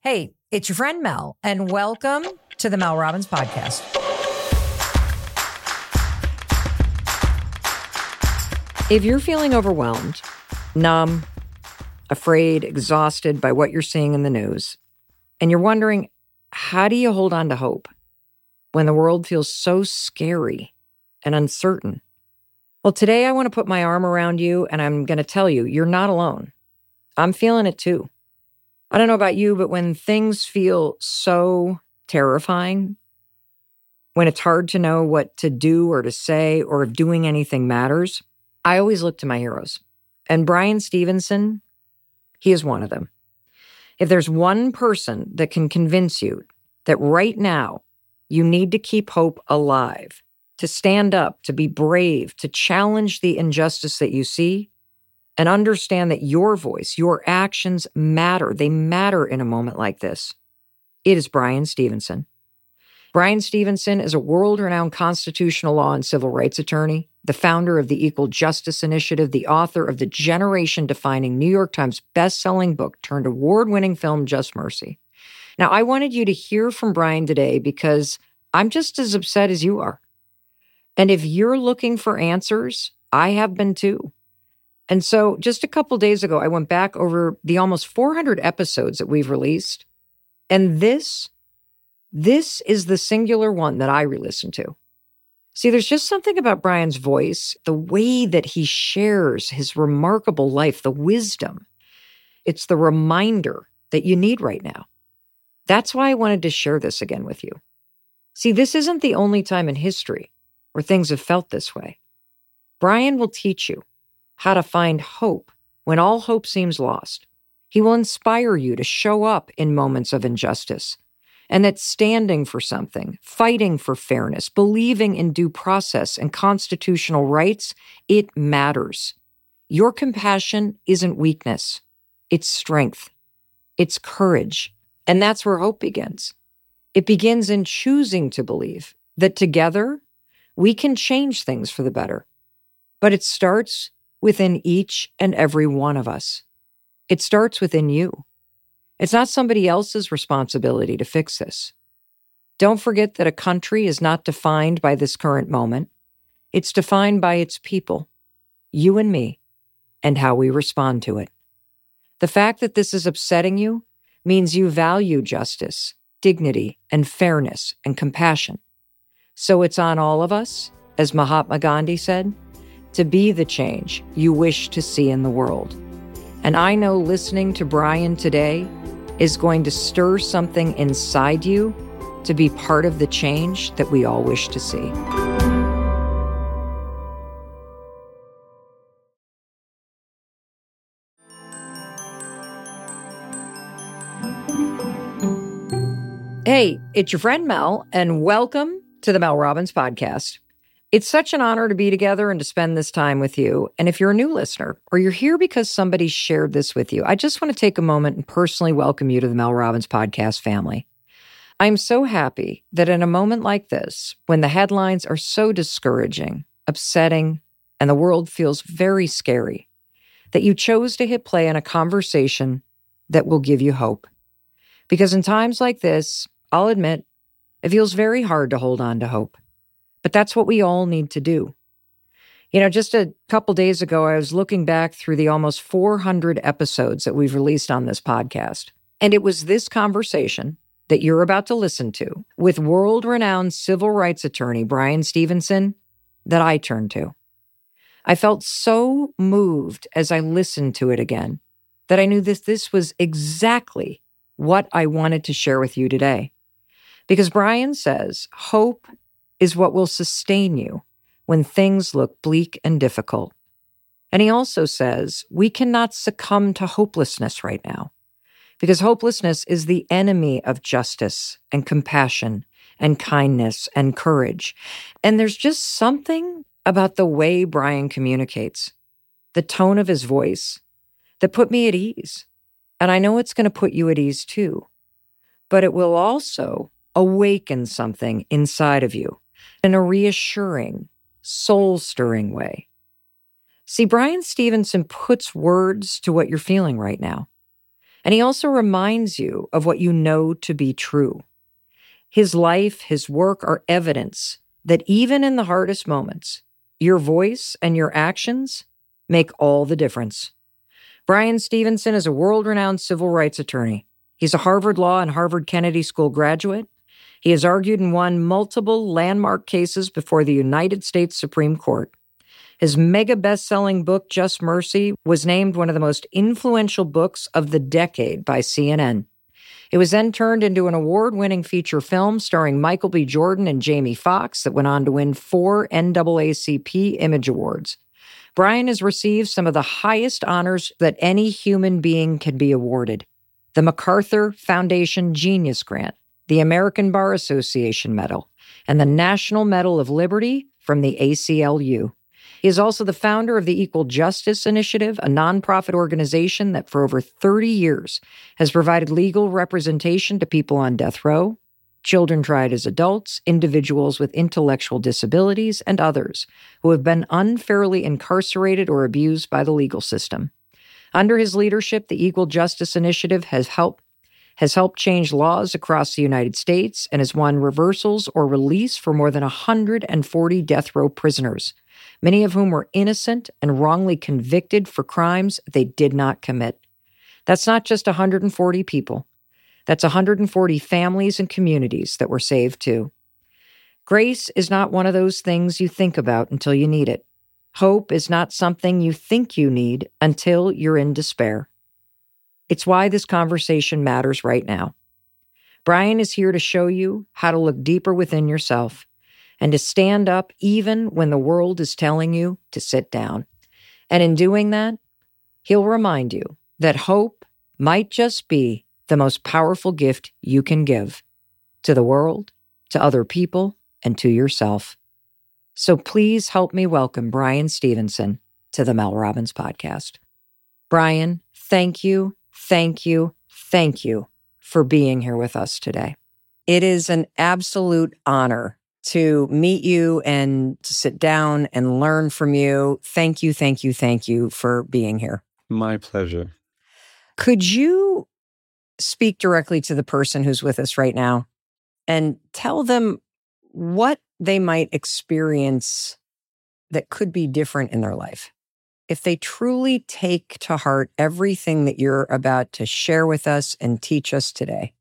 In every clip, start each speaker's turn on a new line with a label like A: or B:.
A: Hey, it's your friend Mel, and welcome to the Mel Robbins Podcast. If you're feeling overwhelmed, numb, afraid, exhausted by what you're seeing in the news, and you're wondering, how do you hold on to hope when the world feels so scary and uncertain? Well, today I want to put my arm around you, and I'm going to tell you, you're not alone. I'm feeling it too. I don't know about you, but when things feel so terrifying, when it's hard to know what to do or to say or if doing anything matters, I always look to my heroes. And Bryan Stevenson, he is one of them. If there's one person that can convince you that right now you need to keep hope alive, to stand up, to be brave, to challenge the injustice that you see, and understand that your voice, your actions matter. They matter in a moment like this. It is Bryan Stevenson. Bryan Stevenson is a world-renowned constitutional law and civil rights attorney, the founder of the Equal Justice Initiative, the author of the generation-defining New York Times best-selling book turned award-winning film Just Mercy. Now, I wanted you to hear from Bryan today because I'm just as upset as you are. And if you're looking for answers, I have been too. And so just a couple days ago, I went back over the almost 400 episodes that we've released. And this is the singular one that I re-listen to. See, there's just something about Bryan's voice, the way that he shares his remarkable life, the wisdom. It's the reminder that you need right now. That's why I wanted to share this again with you. See, this isn't the only time in history where things have felt this way. Bryan will teach you how to find hope when all hope seems lost. He will inspire you to show up in moments of injustice, and that standing for something, fighting for fairness, believing in due process and constitutional rights, it matters. Your compassion isn't weakness. It's strength. It's courage. And that's where hope begins. It begins in choosing to believe that together we can change things for the better. But it starts within each and every one of us. It starts within you. It's not somebody else's responsibility to fix this. Don't forget that a country is not defined by this current moment. It's defined by its people, you and me, and how we respond to it. The fact that this is upsetting you means you value justice, dignity, and fairness and compassion. So it's on all of us, as Mahatma Gandhi said, to be the change you wish to see in the world. And I know listening to Bryan today is going to stir something inside you to be part of the change that we all wish to see. Hey, it's your friend Mel, and welcome to the Mel Robbins Podcast. It's such an honor to be together and to spend this time with you. And if you're a new listener or you're here because somebody shared this with you, I just want to take a moment and personally welcome you to the Mel Robbins Podcast family. I'm so happy that in a moment like this, when the headlines are so discouraging, upsetting, and the world feels very scary, that you chose to hit play on a conversation that will give you hope. Because in times like this, I'll admit, it feels very hard to hold on to hope. But that's what we all need to do. You know, just a couple days ago, I was looking back through the almost 400 episodes that we've released on this podcast. And it was this conversation that you're about to listen to with world-renowned civil rights attorney Bryan Stevenson that I turned to. I felt so moved as I listened to it again that I knew this was exactly what I wanted to share with you today. Because Bryan says, hope is what will sustain you when things look bleak and difficult. And he also says, we cannot succumb to hopelessness right now, because hopelessness is the enemy of justice and compassion and kindness and courage. And there's just something about the way Bryan communicates, the tone of his voice, that put me at ease. And I know it's going to put you at ease too, but it will also awaken something inside of you in a reassuring, soul-stirring way. See, Bryan Stevenson puts words to what you're feeling right now. And he also reminds you of what you know to be true. His life, his work are evidence that even in the hardest moments, your voice and your actions make all the difference. Bryan Stevenson is a world-renowned civil rights attorney. He's a Harvard Law and Harvard Kennedy School graduate. He has argued and won multiple landmark cases before the United States Supreme Court. His mega best-selling book, Just Mercy, was named one of the most influential books of the decade by CNN. It was then turned into an award-winning feature film starring Michael B. Jordan and Jamie Foxx that went on to win 4 NAACP Image Awards. Bryan has received some of the highest honors that any human being can be awarded: the MacArthur Foundation Genius Grant, the American Bar Association Medal, and the National Medal of Liberty from the ACLU. He is also the founder of the Equal Justice Initiative, a nonprofit organization that for over 30 years has provided legal representation to people on death row, children tried as adults, individuals with intellectual disabilities, and others who have been unfairly incarcerated or abused by the legal system. Under his leadership, the Equal Justice Initiative has helped change laws across the United States and has won reversals or release for more than 140 death row prisoners, many of whom were innocent and wrongly convicted for crimes they did not commit. That's not just 140 people. That's 140 families and communities that were saved too. Grace is not one of those things you think about until you need it. Hope is not something you think you need until you're in despair. It's why this conversation matters right now. Bryan is here to show you how to look deeper within yourself and to stand up even when the world is telling you to sit down. And in doing that, he'll remind you that hope might just be the most powerful gift you can give to the world, to other people, and to yourself. So please help me welcome Bryan Stevenson to the Mel Robbins Podcast. Bryan, thank you for being here with us today. It is an absolute honor to meet you and to sit down and learn from you. Thank you for being here.
B: My pleasure.
A: Could you speak directly to the person who's with us right now and tell them what they might experience that could be different in their life if they truly take to heart everything that you're about to share with us and teach us today?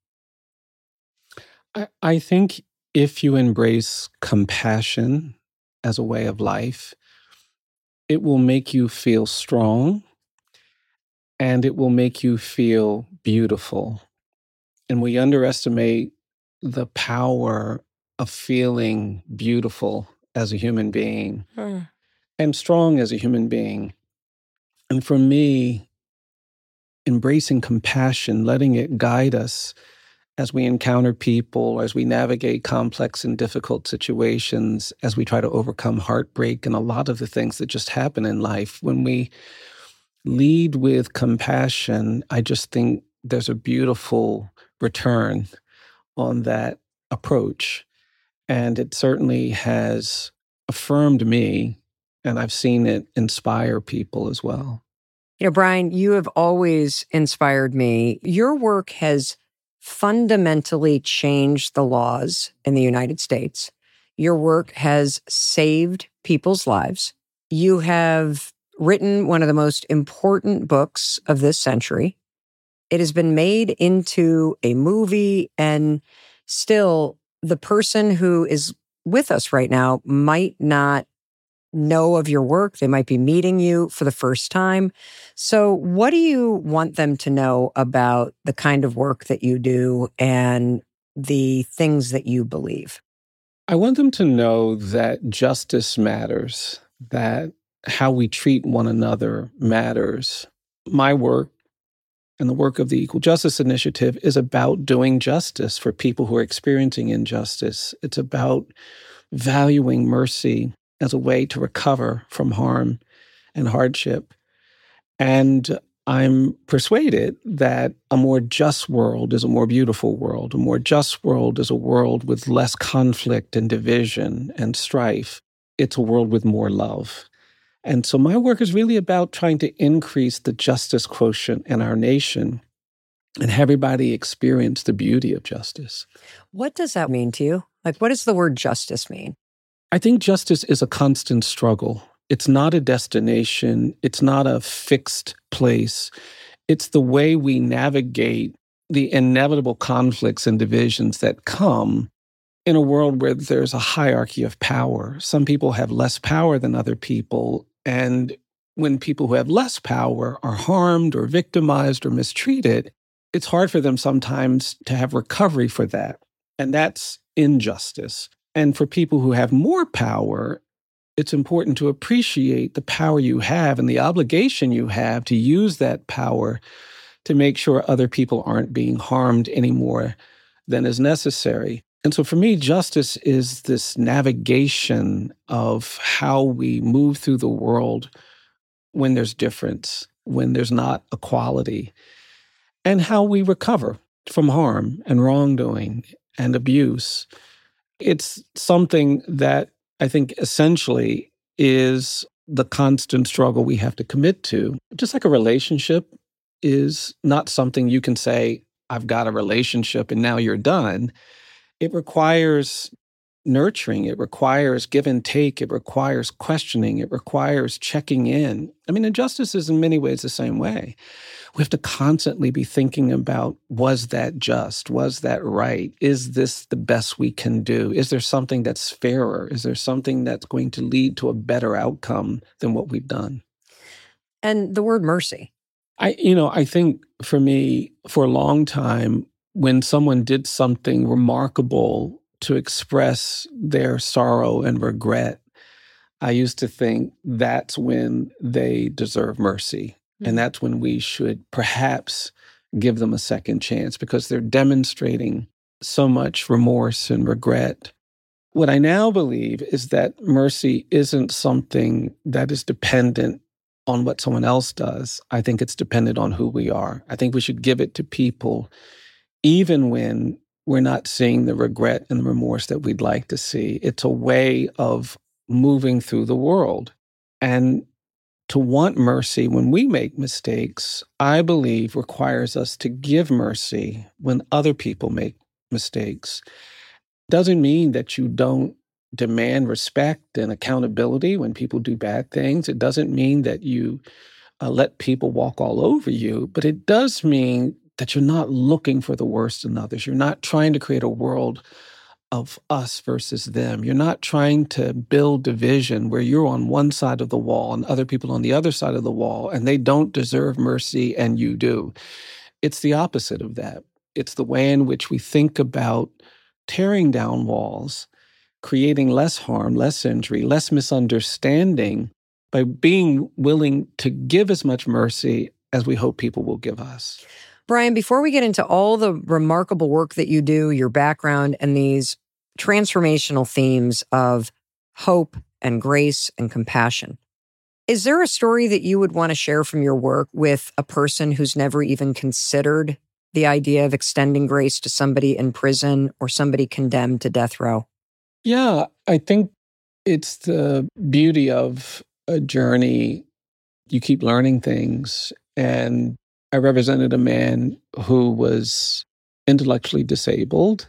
B: I think if you embrace compassion as a way of life, it will make you feel strong and it will make you feel beautiful. And we underestimate the power of feeling beautiful as a human being and strong as a human being. And for me, embracing compassion, letting it guide us as we encounter people, as we navigate complex and difficult situations, as we try to overcome heartbreak and a lot of the things that just happen in life. When we lead with compassion, I just think there's a beautiful return on that approach. And it certainly has affirmed me, and I've seen it inspire people as well.
A: You know, Bryan, you have always inspired me. Your work has fundamentally changed the laws in the United States. Your work has saved people's lives. You have written one of the most important books of this century. It has been made into a movie, and still the person who is with us right now might not know of your work. They might be meeting you for the first time. So what do you want them to know about the kind of work that you do and the things that you believe?
B: I want them to know that justice matters, that how we treat one another matters. My work and the work of the Equal Justice Initiative is about doing justice for people who are experiencing injustice. It's about valuing mercy as a way to recover from harm and hardship. And I'm persuaded that a more just world is a more beautiful world. A more just world is a world with less conflict and division and strife. It's a world with more love. And so my work is really about trying to increase the justice quotient in our nation and have everybody experience the beauty of justice.
A: What does that mean to you? Like, what does the word justice mean?
B: I think justice is a constant struggle. It's not a destination. It's not a fixed place. It's the way we navigate the inevitable conflicts and divisions that come in a world where there's a hierarchy of power. Some people have less power than other people. And when people who have less power are harmed or victimized or mistreated, it's hard for them sometimes to have recovery for that. And that's injustice. And for people who have more power, it's important to appreciate the power you have and the obligation you have to use that power to make sure other people aren't being harmed any more than is necessary. And so for me, justice is this navigation of how we move through the world when there's difference, when there's not equality, and how we recover from harm and wrongdoing and abuse. It's something that I think essentially is the constant struggle we have to commit to. Just like a relationship is not something you can say, I've got a relationship and now you're done. It requires nurturing. It requires give and take. It requires questioning. It requires checking in. I mean, injustice is in many ways the same way. We have to constantly be thinking about, was that just? Was that right? Is this the best we can do? Is there something that's fairer? Is there something that's going to lead to a better outcome than what we've done?
A: And the word mercy.
B: I think for me, for a long time, when someone did something remarkable to express their sorrow and regret, I used to think that's when they deserve mercy. Mm-hmm. And that's when we should perhaps give them a second chance because they're demonstrating so much remorse and regret. What I now believe is that mercy isn't something that is dependent on what someone else does. I think it's dependent on who we are. I think we should give it to people even when we're not seeing the regret and the remorse that we'd like to see. It's a way of moving through the world. And to want mercy when we make mistakes, I believe requires us to give mercy when other people make mistakes. Doesn't mean that you don't demand respect and accountability when people do bad things. It doesn't mean that you let people walk all over you, but it does mean that you're not looking for the worst in others. You're not trying to create a world of us versus them. You're not trying to build division where you're on one side of the wall and other people on the other side of the wall, and they don't deserve mercy and you do. It's the opposite of that. It's the way in which we think about tearing down walls, creating less harm, less injury, less misunderstanding by being willing to give as much mercy as we hope people will give us.
A: Brian, before we get into all the remarkable work that you do, your background, and these transformational themes of hope and grace and compassion, is there a story that you would want to share from your work with a person who's never even considered the idea of extending grace to somebody in prison or somebody condemned to death row?
B: Yeah, I think it's the beauty of a journey. You keep learning things. And I represented a man who was intellectually disabled.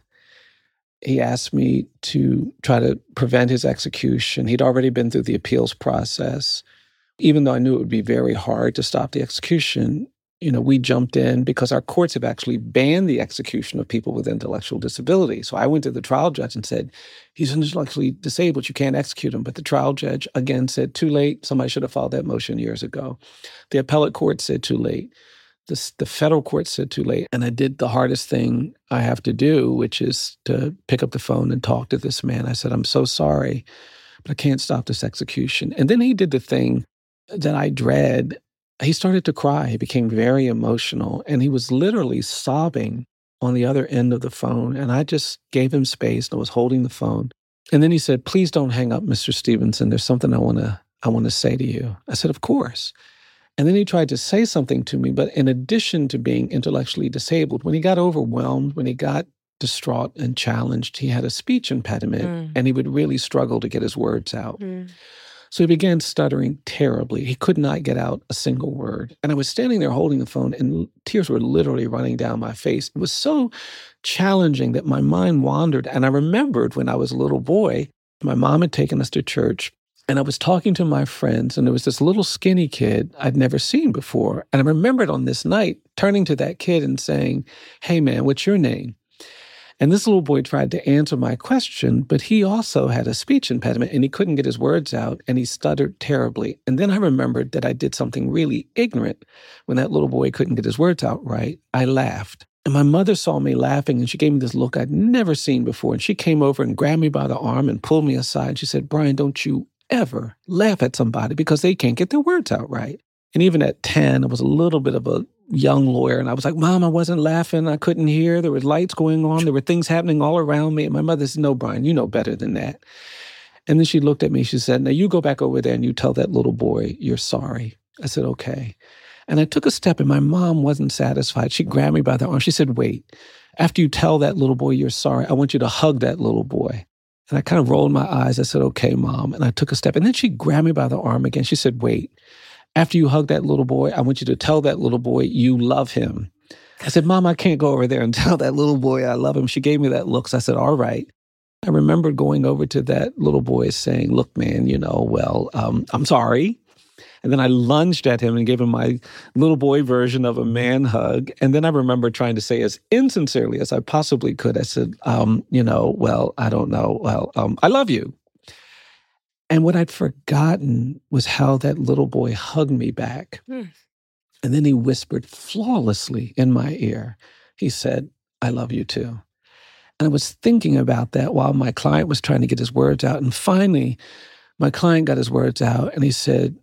B: He asked me to try to prevent his execution. He'd already been through the appeals process. Even though I knew it would be very hard to stop the execution, we jumped in because our courts have actually banned the execution of people with intellectual disability. So I went to the trial judge and said, he's intellectually disabled, you can't execute him. But the trial judge again said, too late. Somebody should have filed that motion years ago. The appellate court said too late. The federal court said too late. And I did the hardest thing I have to do, which is to pick up the phone and talk to this man. I said, I'm so sorry, but I can't stop this execution. And then he did the thing that I dread. He started to cry. He became very emotional. And he was literally sobbing on the other end of the phone. And I just gave him space and I was holding the phone. And then he said, please don't hang up, Mr. Stevenson. There's something I want to say to you. I said, of course. And then he tried to say something to me, but in addition to being intellectually disabled, when he got overwhelmed, when he got distraught and challenged, he had a speech impediment and he would really struggle to get his words out. So he began stuttering terribly. He could not get out a single word. And I was standing there holding the phone, and tears were literally running down my face. It was so challenging that my mind wandered. And I remembered when I was a little boy, my mom had taken us to church, and I was talking to my friends, and there was this little skinny kid I'd never seen before. And I remembered on this night turning to that kid and saying, "Hey, man, what's your name?" And this little boy tried to answer my question, but he also had a speech impediment and he couldn't get his words out and he stuttered terribly. And then I remembered that I did something really ignorant when that little boy couldn't get his words out right. I laughed. And my mother saw me laughing and she gave me this look I'd never seen before. And she came over and grabbed me by the arm and pulled me aside. She said, "Brian, don't you ever laugh at somebody because they can't get their words out right." And even at 10, I was a little bit of a young lawyer. And I was like, "Mom, I wasn't laughing. I couldn't hear. There were lights going on. There were things happening all around me." And my mother said, "No, Brian, you know better than that." And then she looked at me. She said, "Now you go back over there and you tell that little boy you're sorry." I said, "Okay." And I took a step and my mom wasn't satisfied. She grabbed me by the arm. She said, "Wait, after you tell that little boy you're sorry, I want you to hug that little boy." And I kind of rolled my eyes. I said, "Okay, Mom." And I took a step. And then she grabbed me by the arm again. She said, "Wait. After you hug that little boy, I want you to tell that little boy you love him." I said, "Mom, I can't go over there and tell that little boy I love him." She gave me that look. So I said, "All right." I remember going over to that little boy saying, "Look, man, I'm sorry." And then I lunged at him and gave him my little boy version of a man hug. And then I remember trying to say as insincerely as I possibly could, I said, I don't know. I love you." And what I'd forgotten was how that little boy hugged me back. And then he whispered flawlessly in my ear. He said, "I love you too." And I was thinking about that while my client was trying to get his words out. And finally, my client got his words out and he said,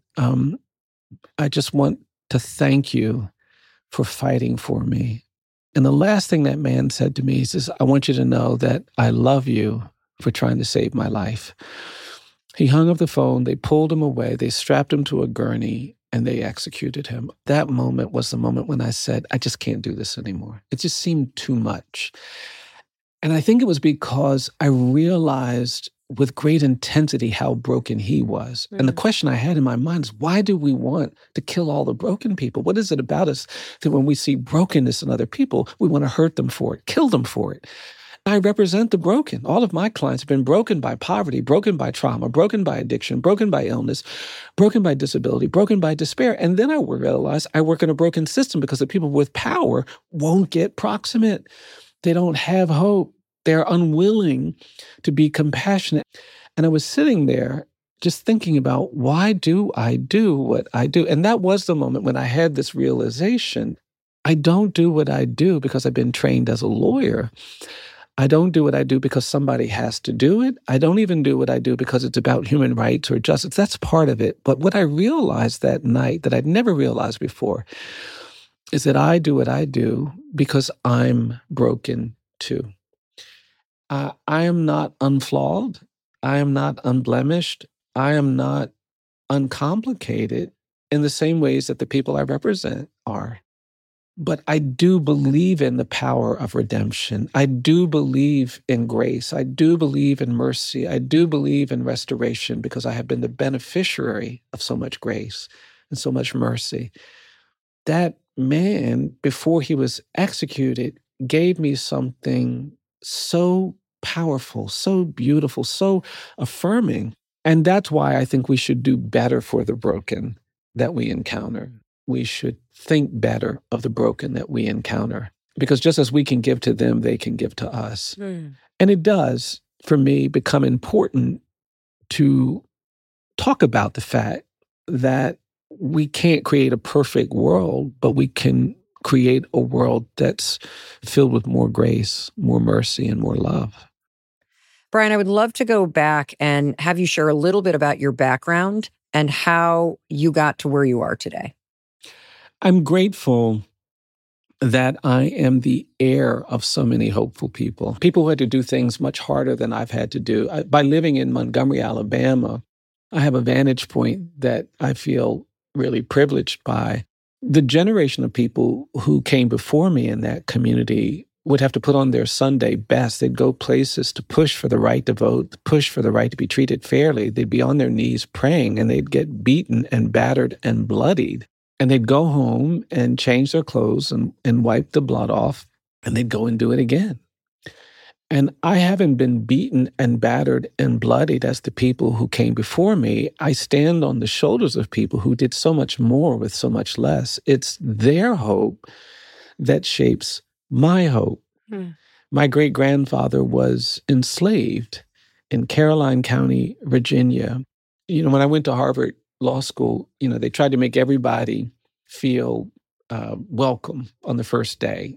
B: "I just want to thank you for fighting for me." And the last thing that man said to me, he says, "I want you to know that I love you for trying to save my life." He hung up the phone, they pulled him away, they strapped him to a gurney, and they executed him. That moment was the moment when I said, I just can't do this anymore. It just seemed too much. And I think it was because I realized with great intensity how broken he was. And the question I had in my mind is, why do we want to kill all the broken people? What is it about us that when we see brokenness in other people, we want to hurt them for it, kill them for it? I represent the broken. All of my clients have been broken by poverty, broken by trauma, broken by addiction, broken by illness, broken by disability, broken by despair. And then I realized I work in a broken system because the people with power won't get proximate. They don't have hope. They're unwilling to be compassionate. And I was sitting there just thinking about, why do I do what I do? And that was the moment when I had this realization. I don't do what I do because I've been trained as a lawyer. I don't do what I do because somebody has to do it. I don't even do what I do because it's about human rights or justice. That's part of it. But what I realized that night that I'd never realized before is that I do what I do because I'm broken too. I am not unflawed. I am not unblemished. I am not uncomplicated in the same ways that the people I represent are. But I do believe in the power of redemption. I do believe in grace. I do believe in mercy. I do believe in restoration because I have been the beneficiary of so much grace and so much mercy. That man, before he was executed, gave me something so powerful, so beautiful, so affirming. And that's why I think we should do better for the broken that we encounter. We should think better of the broken that we encounter. Because just as we can give to them, they can give to us. And it does, for me, become important to talk about the fact that we can't create a perfect world, but we can create a world that's filled with more grace, more mercy, and more love.
A: Brian, I would love to go back and have you share a little bit about your background and how you got to where you are today.
B: I'm grateful that I am the heir of so many hopeful people who had to do things much harder than I've had to do. By living in Montgomery, Alabama, I have a vantage point that I feel really privileged by. The generation of people who came before me in that community would have to put on their Sunday best. They'd go places to push for the right to vote, push for the right to be treated fairly. They'd be on their knees praying, and they'd get beaten and battered and bloodied. And they'd go home and change their clothes and wipe the blood off, and they'd go and do it again. And I haven't been beaten and battered and bloodied as the people who came before me. I stand on the shoulders of people who did so much more with so much less. It's their hope that shapes my hope. My great-grandfather was enslaved in Caroline County, Virginia. When I went to Harvard Law School, they tried to make everybody feel welcome on the first day.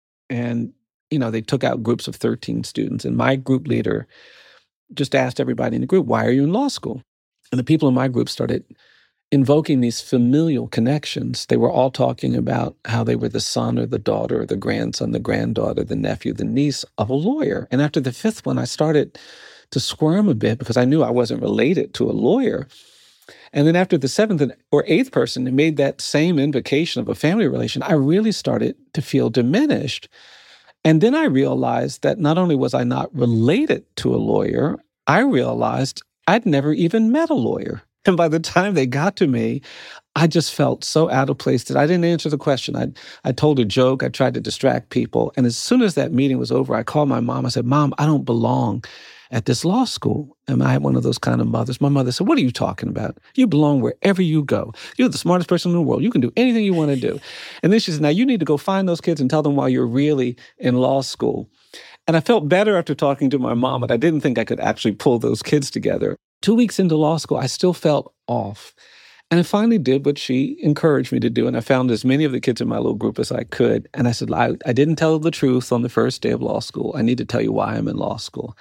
B: And, they took out groups of 13 students. And my group leader just asked everybody in the group, why are you in law school? And the people in my group started invoking these familial connections. They were all talking about how they were the son or the daughter or the grandson, the granddaughter, the nephew, the niece of a lawyer. And after the fifth one, I started to squirm a bit because I knew I wasn't related to a lawyer. And then after the seventh or eighth person who made that same invocation of a family relation, I really started to feel diminished. And then I realized that not only was I not related to a lawyer, I realized I'd never even met a lawyer. And by the time they got to me, I just felt so out of place that I didn't answer the question. I told a joke. I tried to distract people. And as soon as that meeting was over, I called my mom. I said, Mom, I don't belong at this law school. And I had one of those kind of mothers. My mother said, what are you talking about? You belong wherever you go. You're the smartest person in the world. You can do anything you want to do. And then she said, now you need to go find those kids and tell them why you're really in law school. And I felt better after talking to my mom, but I didn't think I could actually pull those kids together. 2 weeks into law school, I still felt off. And I finally did what she encouraged me to do. And I found as many of the kids in my little group as I could. And I said, I didn't tell the truth on the first day of law school. I need to tell you why I'm in law school.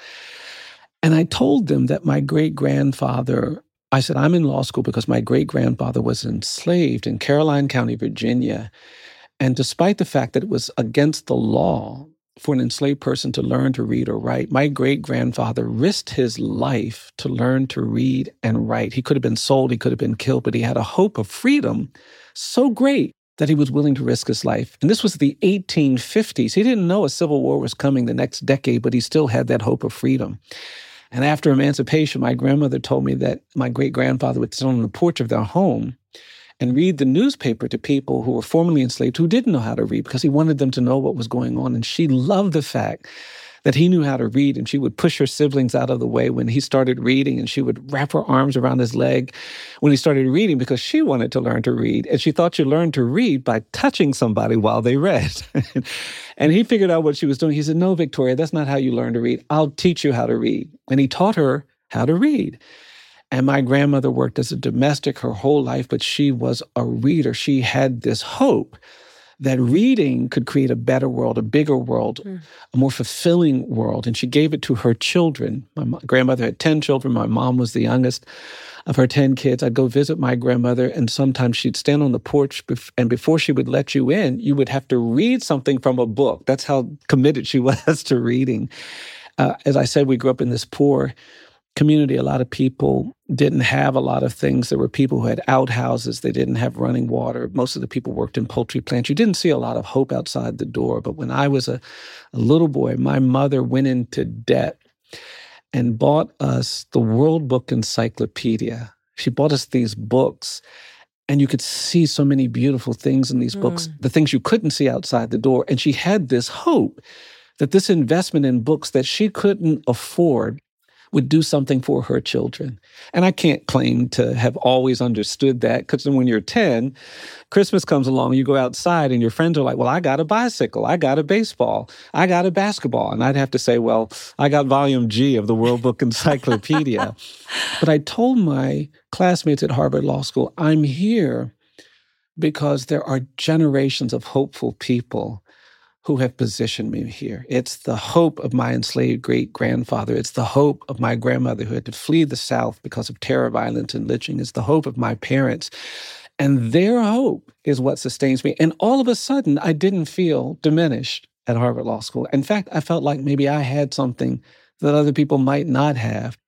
B: And I told them that my great-grandfather, I said, I'm in law school because my great-grandfather was enslaved in Caroline County, Virginia. And despite the fact that it was against the law for an enslaved person to learn to read or write, my great-grandfather risked his life to learn to read and write. He could have been sold, he could have been killed, but he had a hope of freedom so great that he was willing to risk his life. And this was the 1850s. He didn't know a civil war was coming the next decade, but he still had that hope of freedom. And after emancipation, my grandmother told me that my great-grandfather would sit on the porch of their home and read the newspaper to people who were formerly enslaved who didn't know how to read because he wanted them to know what was going on. And she loved the fact that he knew how to read, and she would push her siblings out of the way when he started reading, and she would wrap her arms around his leg when he started reading because she wanted to learn to read. And she thought you learned to read by touching somebody while they read. And he figured out what she was doing. He said, no, Victoria, that's not how you learn to read. I'll teach you how to read. And he taught her how to read. And my grandmother worked as a domestic her whole life, but she was a reader. She had this hope that reading could create a better world, a bigger world, a more fulfilling world. And she gave it to her children. My grandmother had 10 children. My mom was the youngest of her 10 kids. I'd go visit my grandmother, and sometimes she'd stand on the porch, and before she would let you in, you would have to read something from a book. That's how committed she was to reading. As I said, we grew up in this poor community. A lot of people didn't have a lot of things. There were people who had outhouses. They didn't have running water. Most of the people worked in poultry plants. You didn't see a lot of hope outside the door. But when I was a little boy, my mother went into debt and bought us the World Book Encyclopedia. She bought us these books, and you could see so many beautiful things in these books, the things you couldn't see outside the door. And she had this hope that this investment in books that she couldn't afford would do something for her children. And I can't claim to have always understood that, because when you're 10, Christmas comes along, you go outside and your friends are like, well, I got a bicycle, I got a baseball, I got a basketball. And I'd have to say, well, I got volume G of the World Book Encyclopedia. But I told my classmates at Harvard Law School, I'm here because there are generations of hopeful people who have positioned me here. It's the hope of my enslaved great-grandfather. It's the hope of my grandmother who had to flee the South because of terror, violence, and lynching. It's the hope of my parents. And their hope is what sustains me. And all of a sudden, I didn't feel diminished at Harvard Law School. In fact, I felt like maybe I had something that other people might not have.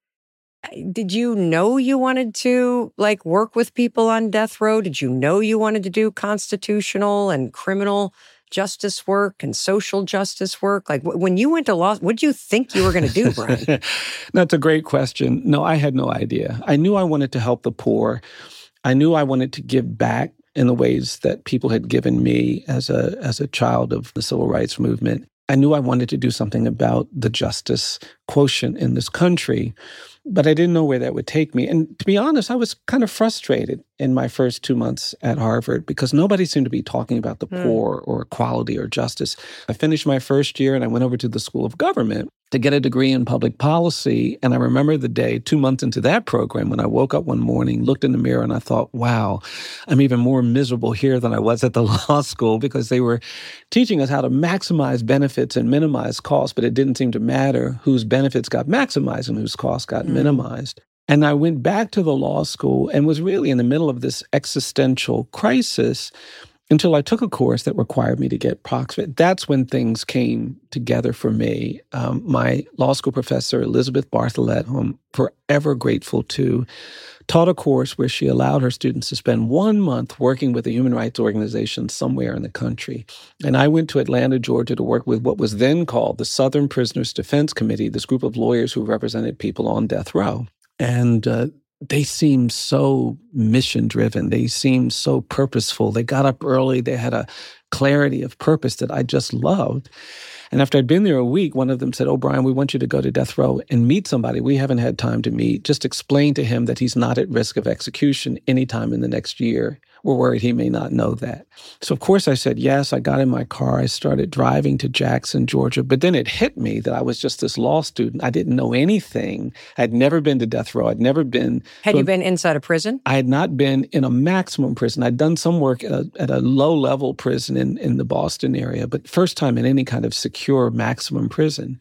A: Did you know you wanted to, work with people on death row? Did you know you wanted to do constitutional and criminal justice work and social justice work? Like when you went to law, what did you think you were going to do, Brian?
B: That's a great question. No, I had no idea. I knew I wanted to help the poor. I knew I wanted to give back in the ways that people had given me as a child of the civil rights movement. I knew I wanted to do something about the justice quotient in this country, but I didn't know where that would take me. And to be honest, I was kind of frustrated in my first 2 months at Harvard because nobody seemed to be talking about the poor or equality or justice. I finished my first year and I went over to the School of Government to get a degree in public policy. And I remember the day 2 months into that program when I woke up one morning, looked in the mirror, and I thought, wow, I'm even more miserable here than I was at the law school because they were teaching us how to maximize benefits and minimize costs, but it didn't seem to matter whose benefits got maximized and whose costs got minimized. And I went back to the law school and was really in the middle of this existential crisis until I took a course that required me to get proximate. That's when things came together for me. My law school professor, Elizabeth Bartholet, who I'm forever grateful to, taught a course where she allowed her students to spend 1 month working with a human rights organization somewhere in the country. And I went to Atlanta, Georgia to work with what was then called the Southern Prisoners Defense Committee, this group of lawyers who represented people on death row. And they seemed so mission-driven. They seemed so purposeful. They got up early. They had a clarity of purpose that I just loved. And after I'd been there a week, one of them said, "Oh, Brian, we want you to go to death row and meet somebody we haven't had time to meet. Just explain to him that he's not at risk of execution anytime in the next year. We're worried he may not know that." So, of course, I said yes. I got in my car. I started driving to Jackson, Georgia. But then it hit me that I was just this law student. I didn't know anything. I'd never been to death row. I'd never been.
A: Had you been inside a prison?
B: I had not been in a maximum prison. I'd done some work at a low-level prison in the Boston area, but first time in any kind of secure maximum prison.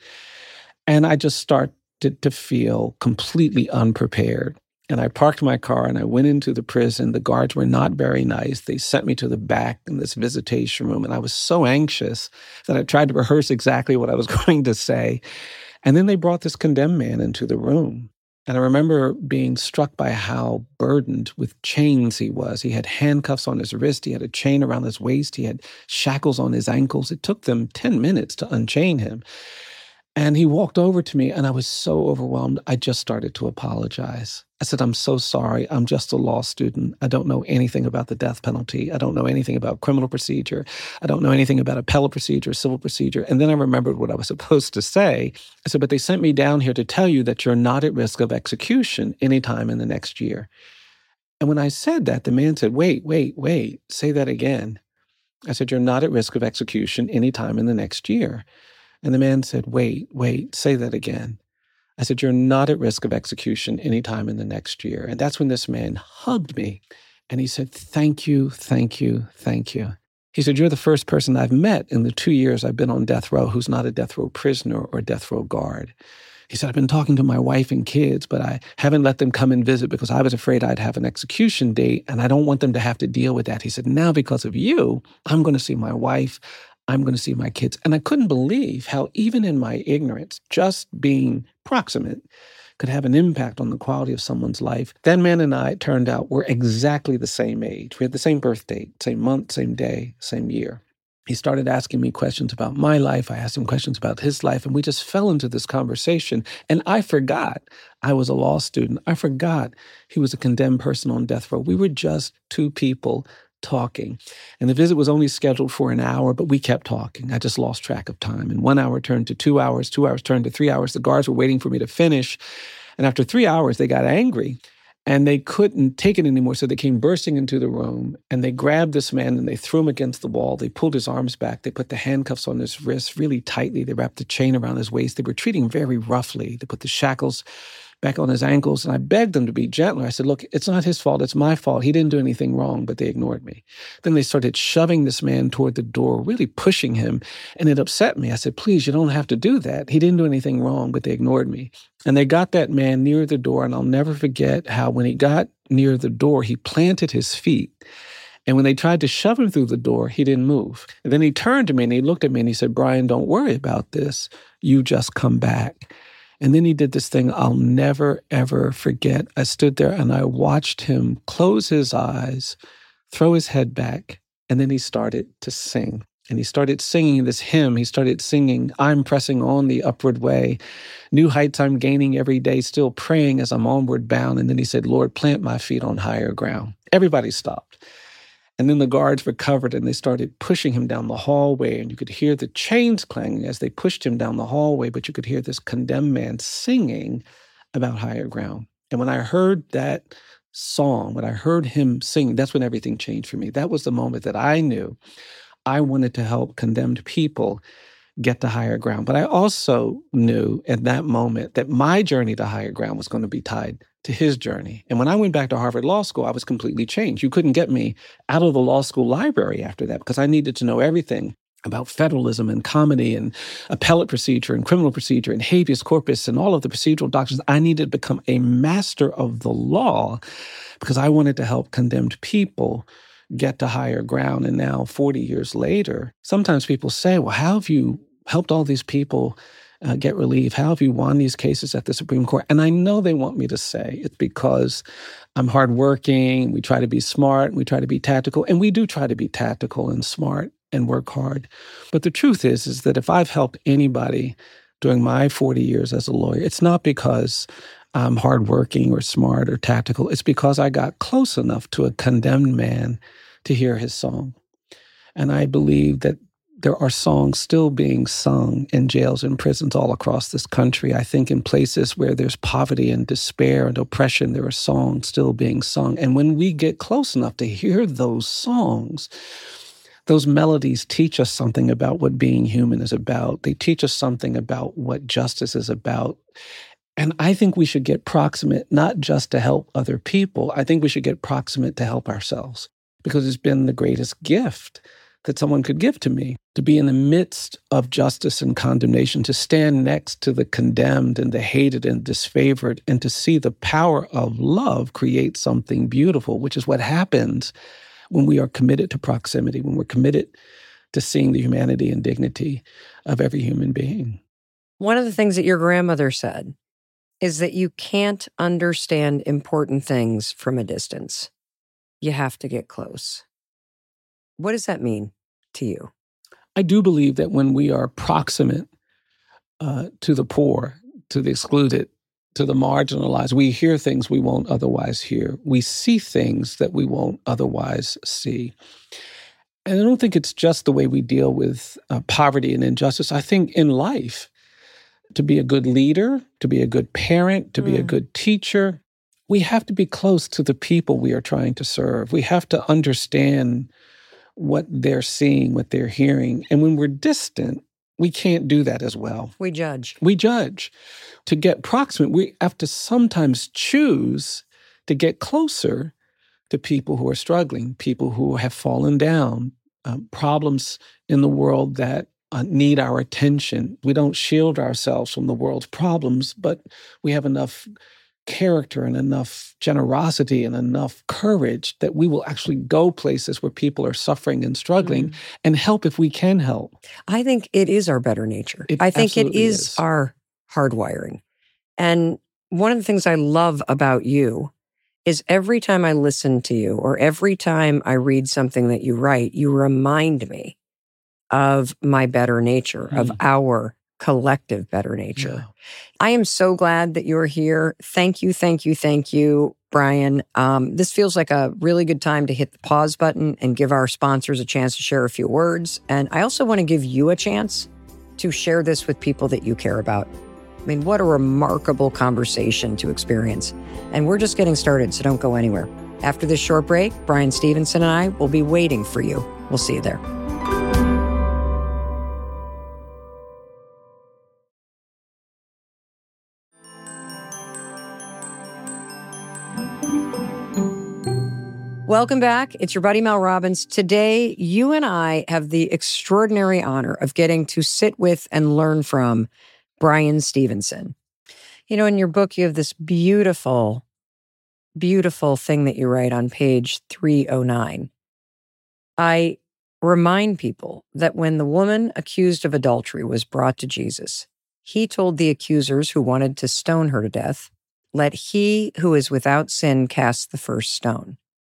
B: And I just started to feel completely unprepared. And I parked my car and I went into the prison. The guards were not very nice. They sent me to the back in this visitation room. And I was so anxious that I tried to rehearse exactly what I was going to say. And then they brought this condemned man into the room. And I remember being struck by how burdened with chains he was. He had handcuffs on his wrist. He had a chain around his waist. He had shackles on his ankles. It took them 10 minutes to unchain him. And he walked over to me and I was so overwhelmed. I just started to apologize. I said, "I'm so sorry. I'm just a law student. I don't know anything about the death penalty. I don't know anything about criminal procedure. I don't know anything about appellate procedure, civil procedure." And then I remembered what I was supposed to say. I said, "But they sent me down here to tell you that you're not at risk of execution anytime in the next year." And when I said that, the man said, wait, say that again. I said, "You're not at risk of execution anytime in the next year." And the man said, wait, say that again. I said, "You're not at risk of execution anytime in the next year." And that's when this man hugged me. And he said, "Thank you, thank you, thank you." He said, "You're the first person I've met in the 2 years I've been on death row who's not a death row prisoner or death row guard." He said, "I've been talking to my wife and kids, but I haven't let them come and visit because I was afraid I'd have an execution date, and I don't want them to have to deal with that." He said, "Now because of you, I'm going to see my wife. I'm going to see my kids." And I couldn't believe how even in my ignorance, just being proximate could have an impact on the quality of someone's life. That man and I, it turned out, were exactly the same age. We had the same birth date, same month, same day, same year. He started asking me questions about my life. I asked him questions about his life, and we just fell into this conversation. And I forgot I was a law student. I forgot he was a condemned person on death row. We were just two people talking. And the visit was only scheduled for an hour, but we kept talking. I just lost track of time. And 1 hour turned to 2 hours, 2 hours turned to 3 hours. The guards were waiting for me to finish. And after 3 hours, they got angry and they couldn't take it anymore. So they came bursting into the room and they grabbed this man and they threw him against the wall. They pulled his arms back. They put the handcuffs on his wrists really tightly. They wrapped the chain around his waist. They were treating him very roughly. They put the shackles back on his ankles. And I begged them to be gentler. I said, "Look, it's not his fault. It's my fault. He didn't do anything wrong," but they ignored me. Then they started shoving this man toward the door, really pushing him. And it upset me. I said, "Please, you don't have to do that. He didn't do anything wrong," but they ignored me. And they got that man near the door. And I'll never forget how when he got near the door, he planted his feet. And when they tried to shove him through the door, he didn't move. And then he turned to me and he looked at me and he said, "Brian, don't worry about this. You just come back." And then he did this thing I'll never, ever forget. I stood there and I watched him close his eyes, throw his head back, and then he started to sing. And he started singing this hymn. He started singing, I'm pressing on the upward way. New heights I'm gaining every day, still praying as I'm onward bound. And then he said, Lord, plant my feet on higher ground. Everybody stopped. And then the guards recovered and they started pushing him down the hallway. And you could hear the chains clanging as they pushed him down the hallway, but you could hear this condemned man singing about higher ground. And when I heard that song, when I heard him sing, that's when everything changed for me. That was the moment that I knew I wanted to help condemned people get to higher ground. But I also knew at that moment that my journey to higher ground was going to be tied to his journey. And when I went back to Harvard Law School, I was completely changed. You couldn't get me out of the law school library after that because I needed to know everything about federalism and comity and appellate procedure and criminal procedure and habeas corpus and all of the procedural doctrines. I needed to become a master of the law because I wanted to help condemned people get to higher ground. And now, 40 years later, sometimes people say, well, how have you helped all these people get relief? How have you won these cases at the Supreme Court? And I know they want me to say it's because I'm hardworking, we try to be smart, and we try to be tactical. And we do try to be tactical and smart and work hard. But the truth is that if I've helped anybody during my 40 years as a lawyer, it's not because I'm hardworking or smart or tactical. It's because I got close enough to a condemned man to hear his song. And I believe that there are songs still being sung in jails and prisons all across this country. I think in places where there's poverty and despair and oppression, there are songs still being sung. And when we get close enough to hear those songs, those melodies teach us something about what being human is about. They teach us something about what justice is about. And I think we should get proximate, not just to help other people. I think we should get proximate to help ourselves because it's been the greatest gift that someone could give to me, to be in the midst of justice and condemnation, to stand next to the condemned and the hated and disfavored, and to see the power of love create something beautiful, which is what happens when we are committed to proximity, when we're committed to seeing the humanity and dignity of every human being.
A: One of the things that your grandmother said is that you can't understand important things from a distance. You have to get close. What does that mean to you?
B: I do believe that when we are proximate to the poor, to the excluded, to the marginalized, we hear things we won't otherwise hear. We see things that we won't otherwise see. And I don't think it's just the way we deal with poverty and injustice. I think in life, to be a good leader, to be a good parent, to be a good teacher, we have to be close to the people we are trying to serve. We have to understand what they're seeing, what they're hearing. And when we're distant, we can't do that as well.
A: We judge.
B: We judge. To get proximate, we have to sometimes choose to get closer to people who are struggling, people who have fallen down, problems in the world that need our attention. We don't shield ourselves from the world's problems, but we have enough character and enough generosity and enough courage that we will actually go places where people are suffering and struggling and help if we can help.
A: I think it is our better nature. I think it is our hardwiring. And one of the things I love about you is every time I listen to you or every time I read something that you write, you remind me of my better nature, of our collective better nature. Yeah. I am so glad that you're here. Thank you, thank you, thank you, Brian. This feels like a really good time to hit the pause button and give our sponsors a chance to share a few words. And I also want to give you a chance to share this with people that you care about. I mean, what a remarkable conversation to experience. And we're just getting started, so don't go anywhere. After this short break, Brian Stevenson and I will be waiting for you. We'll see you there. Welcome back. It's your buddy Mel Robbins. Today, you and I have the extraordinary honor of getting to sit with and learn from Brian Stevenson. You know, in your book, you have this beautiful, beautiful thing that you write on page 309. I remind people that when the woman accused of adultery was brought to Jesus, he told the accusers who wanted to stone her to death, "Let he who is without sin cast the first stone."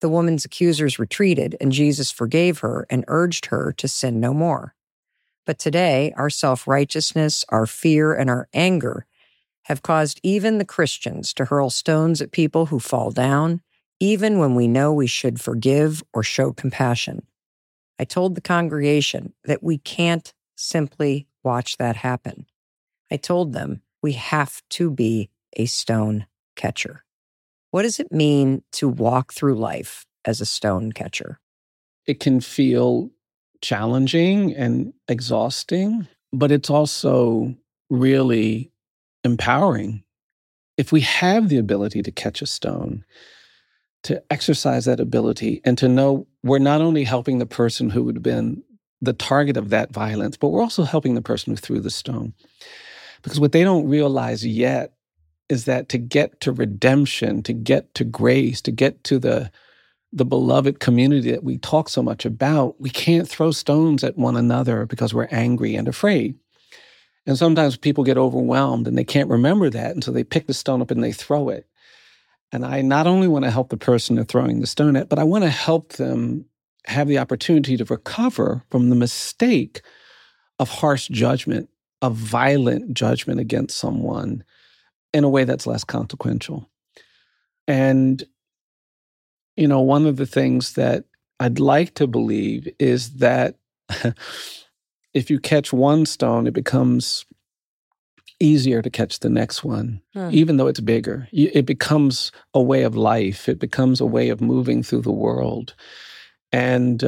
A: the woman's accusers retreated and Jesus forgave her and urged her to sin no more. But today, our self-righteousness, our fear, and our anger have caused even the Christians to hurl stones at people who fall down, even when we know we should forgive or show compassion. I told the congregation that we can't simply watch that happen. I told them we have to be a stone catcher. What does it mean to walk through life as a stone catcher?
B: It can feel challenging and exhausting, but it's also really empowering. If we have the ability to catch a stone, to exercise that ability and to know we're not only helping the person who would have been the target of that violence, but we're also helping the person who threw the stone. Because what they don't realize yet is that to get to redemption, to get to grace, to get to the beloved community that we talk so much about, we can't throw stones at one another because we're angry and afraid. And sometimes people get overwhelmed and they can't remember that, and so they pick the stone up and they throw it. And I not only want to help the person they're throwing the stone at, but I want to help them have the opportunity to recover from the mistake of harsh judgment, of violent judgment against someone in a way that's less consequential. And, you know, one of the things that I'd like to believe is that if you catch one stone, it becomes easier to catch the next one, even though it's bigger. It becomes a way of life. It becomes a way of moving through the world. And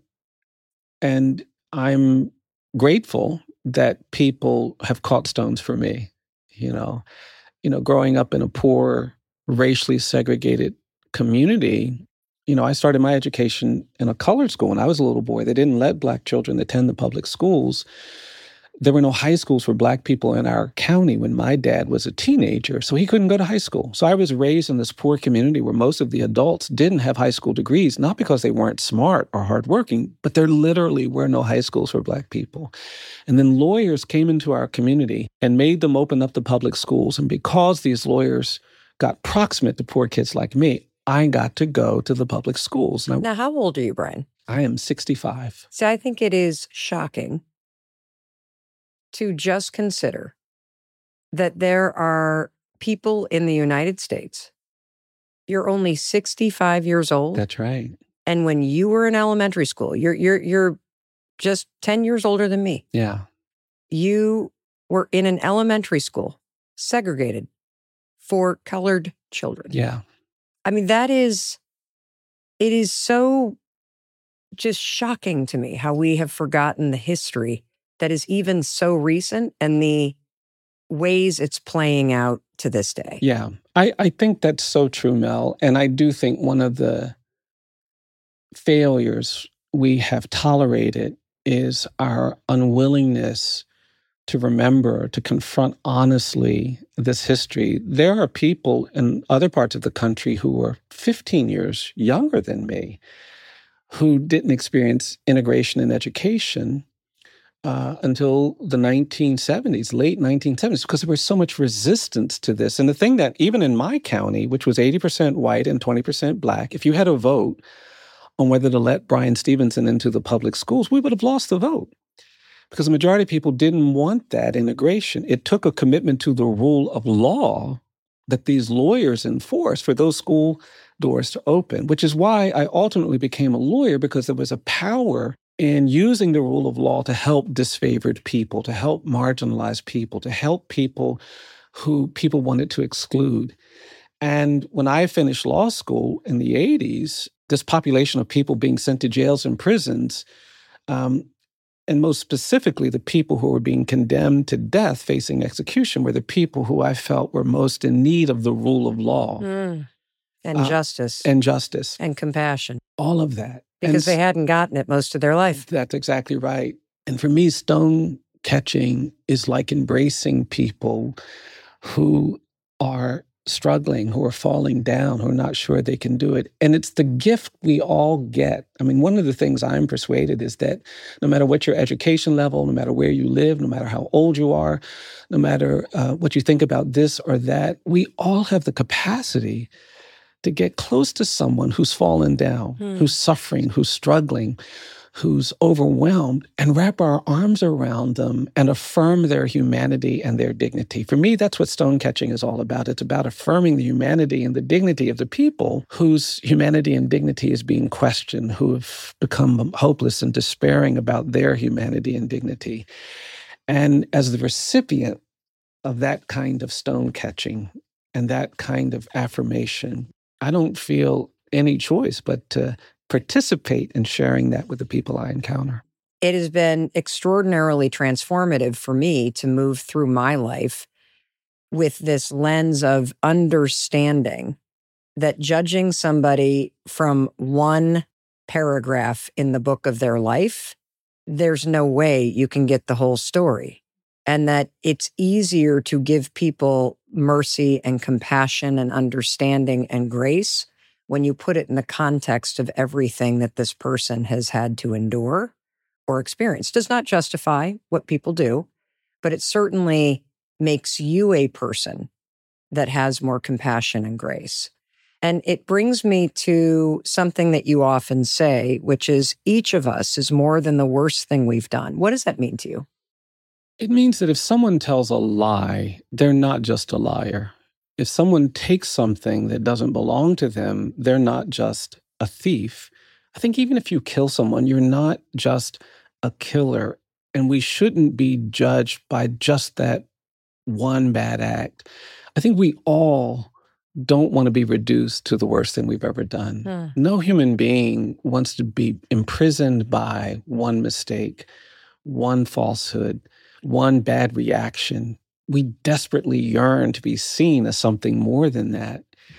B: I'm grateful that people have caught stones for me. You know, growing up in a poor, racially segregated community, I started my education in a colored school when I was a little boy. They didn't let Black children attend the public schools. There were no high schools for Black people in our county when my dad was a teenager, so he couldn't go to high school. So I was raised in this poor community where most of the adults didn't have high school degrees, not because they weren't smart or hardworking, but there literally were no high schools for Black people. And then lawyers came into our community and made them open up the public schools. And because these lawyers got proximate to poor kids like me, I got to go to the public schools.
A: Now, how old are you, Brian?
B: I am 65.
A: See, I think it is shocking to just consider that there are people in the United States, you're only 65 years old.
B: That's right.
A: And when you were in elementary school, you're just 10 years older than me.
B: Yeah.
A: You were in an elementary school segregated for colored children.
B: Yeah.
A: I mean, it is so just shocking to me how we have forgotten the history that is even so recent and the ways it's playing out to this day.
B: Yeah, I think that's so true, Mel. And I do think one of the failures we have tolerated is our unwillingness to remember, to confront honestly this history. There are people in other parts of the country who are 15 years younger than me who didn't experience integration in education until the 1970s, late 1970s, because there was so much resistance to this. And the thing that even in my county, which was 80% white and 20% Black, if you had a vote on whether to let Bryan Stevenson into the public schools, we would have lost the vote because the majority of people didn't want that integration. It took a commitment to the rule of law that these lawyers enforced for those school doors to open, which is why I ultimately became a lawyer, because there was a power in using the rule of law to help disfavored people, to help marginalized people, to help people who people wanted to exclude. And when I finished law school in the 80s, this population of people being sent to jails and prisons, and most specifically the people who were being condemned to death facing execution, were the people who I felt were most in need of the rule of law.
A: And justice.
B: And justice.
A: And compassion.
B: All of that.
A: Because they hadn't gotten it most of their life.
B: That's exactly right. And for me, stone catching is like embracing people who are struggling, who are falling down, who are not sure they can do it. And it's the gift we all get. I mean, one of the things I'm persuaded is that no matter what your education level, no matter where you live, no matter how old you are, no matter what you think about this or that, we all have the capacity to get close to someone who's fallen down, who's suffering, who's struggling, who's overwhelmed, and wrap our arms around them and affirm their humanity and their dignity. For me, that's what stone catching is all about. It's about affirming the humanity and the dignity of the people whose humanity and dignity is being questioned, who have become hopeless and despairing about their humanity and dignity. And as the recipient of that kind of stone catching and that kind of affirmation, I don't feel any choice but to participate in sharing that with the people I encounter.
A: It has been extraordinarily transformative for me to move through my life with this lens of understanding that judging somebody from one paragraph in the book of their life, there's no way you can get the whole story. And that it's easier to give people mercy and compassion and understanding and grace when you put it in the context of everything that this person has had to endure or experience. Does not justify what people do, but it certainly makes you a person that has more compassion and grace. And it brings me to something that you often say, which is each of us is more than the worst thing we've done. What does that mean to you?
B: It means that if someone tells a lie, they're not just a liar. If someone takes something that doesn't belong to them, they're not just a thief. I think even if you kill someone, you're not just a killer. And we shouldn't be judged by just that one bad act. I think we all don't want to be reduced to the worst thing we've ever done. No human being wants to be imprisoned by one mistake, one falsehood, one bad reaction. We desperately yearn to be seen as something more than that.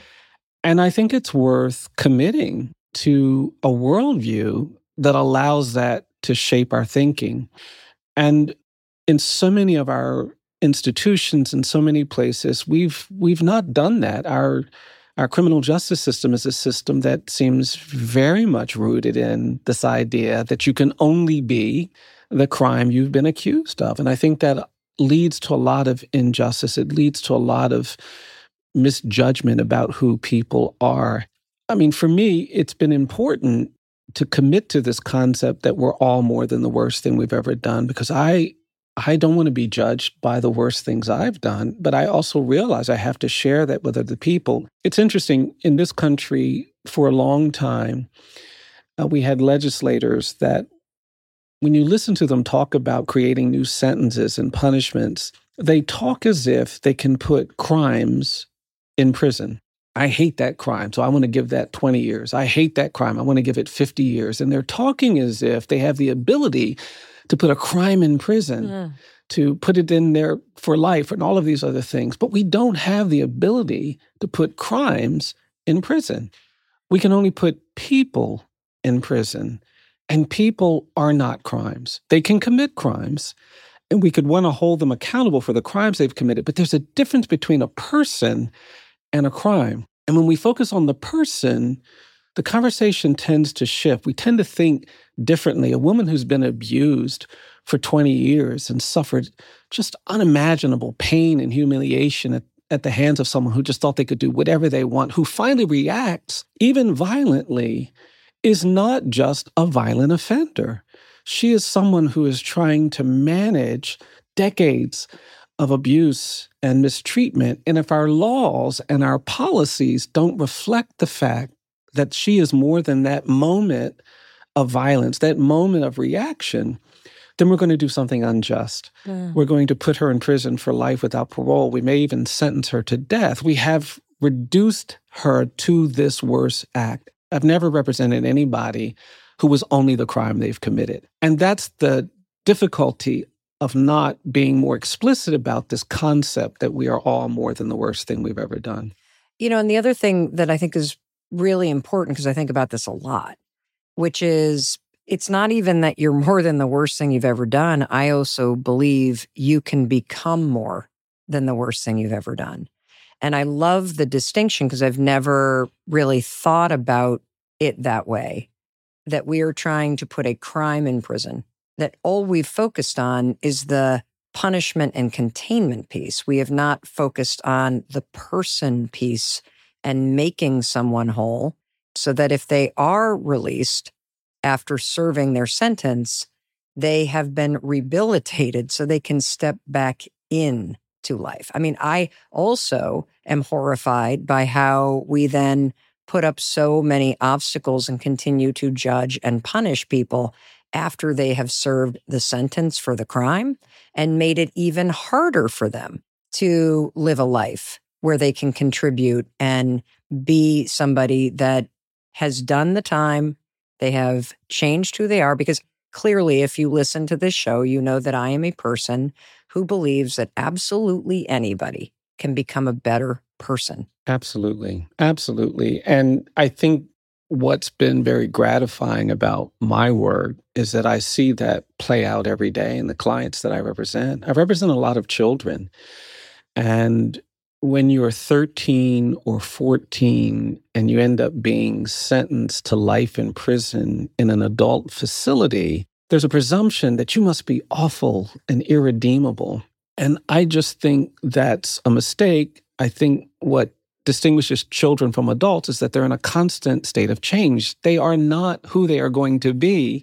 B: And I think it's worth committing to a worldview that allows that to shape our thinking. And in so many of our institutions, in so many places, we've not done that. Our criminal justice system is a system that seems very much rooted in this idea that you can only be the crime you've been accused of. And I think that leads to a lot of injustice. It leads to a lot of misjudgment about who people are. I mean, for me, it's been important to commit to this concept that we're all more than the worst thing we've ever done, because I don't want to be judged by the worst things I've done, but I also realize I have to share that with other people. It's interesting, in this country, for a long time, we had legislators that, when you listen to them talk about creating new sentences and punishments, they talk as if they can put crimes in prison. I hate that crime, so I want to give that 20 years. I hate that crime, I want to give it 50 years. And they're talking as if they have the ability to put a crime in prison, to put it in there for life and all of these other things. But we don't have the ability to put crimes in prison. We can only put people in prison. And people are not crimes. They can commit crimes, and we could want to hold them accountable for the crimes they've committed. But there's a difference between a person and a crime. And when we focus on the person, the conversation tends to shift. We tend to think differently. A woman who's been abused for 20 years and suffered just unimaginable pain and humiliation at the hands of someone who just thought they could do whatever they want, who finally reacts, even violently, is not just a violent offender. She is someone who is trying to manage decades of abuse and mistreatment. And if our laws and our policies don't reflect the fact that she is more than that moment of violence, that moment of reaction, then we're going to do something unjust. We're going to put her in prison for life without parole. We may even sentence her to death. We have reduced her to this worst act. I've never represented anybody who was only the crime they've committed. And that's the difficulty of not being more explicit about this concept that we are all more than the worst thing we've ever done.
A: You know, and the other thing that I think is really important, because I think about this a lot, which is it's not even that you're more than the worst thing you've ever done. I also believe you can become more than the worst thing you've ever done. And I love the distinction, because I've never really thought about it that way, that we are trying to put a crime in prison, that all we've focused on is the punishment and containment piece. We have not focused on the person piece and making someone whole so that if they are released after serving their sentence, they have been rehabilitated so they can step back in to life. I mean, I also am horrified by how we then put up so many obstacles and continue to judge and punish people after they have served the sentence for the crime and made it even harder for them to live a life where they can contribute and be somebody that has done the time. They have changed who they are, because clearly, if you listen to this show, you know that I am a person who believes that absolutely anybody can become a better person.
B: Absolutely. Absolutely. And I think what's been very gratifying about my work is that I see that play out every day in the clients that I represent. I represent a lot of children. And when you're 13 or 14 and you end up being sentenced to life in prison in an adult facility, there's a presumption that you must be awful and irredeemable. And I just think that's a mistake. I think what distinguishes children from adults is that they're in a constant state of change. They are not who they are going to be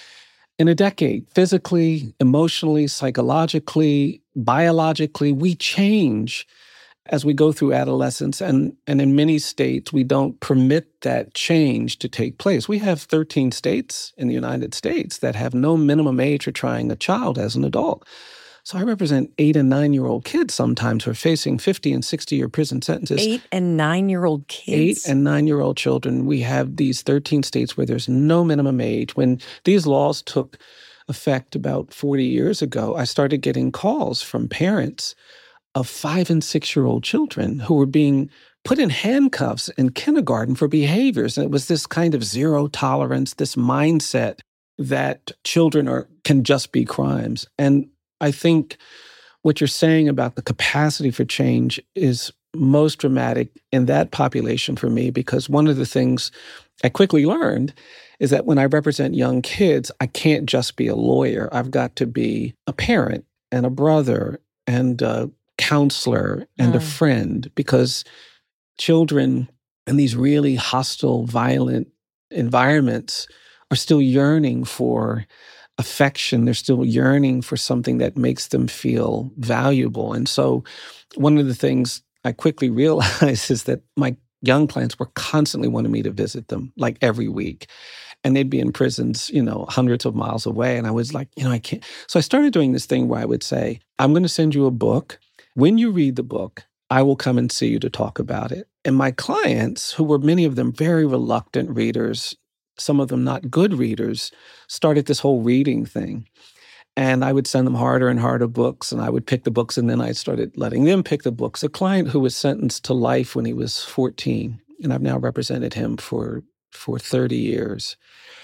B: in a decade. Physically, emotionally, psychologically, biologically, we change as we go through adolescence. And in many states, we don't permit that change to take place. We have 13 states in the United States that have no minimum age for trying a child as an adult. So I represent 8 and 9-year-old kids sometimes who are facing 50 and 60-year prison sentences.
A: 8 and 9-year-old kids?
B: 8 and 9-year-old children. We have these 13 states where there's no minimum age. When these laws took effect about 40 years ago, I started getting calls from parents of 5 and 6-year-old children who were being put in handcuffs in kindergarten for behaviors. And it was this kind of zero tolerance, this mindset that children can just be crimes. And I think what you're saying about the capacity for change is most dramatic in that population for me, because one of the things I quickly learned is that when I represent young kids, I can't just be a lawyer. I've got to be a parent and a brother and a counselor and a friend, because children in these really hostile, violent environments are still yearning for affection. They're still yearning for something that makes them feel valuable. And so one of the things I quickly realized is that my young clients were constantly wanting me to visit them, like every week. And they'd be in prisons, hundreds of miles away. And I was like, I can't. So I started doing this thing where I would say, I'm going to send you a book. When you read the book, I will come and see you to talk about it. And my clients, who were many of them very reluctant readers, some of them not good readers, started this whole reading thing. And I would send them harder and harder books, and I would pick the books, and then I started letting them pick the books. A client who was sentenced to life when he was 14, and I've now represented him for 30 years.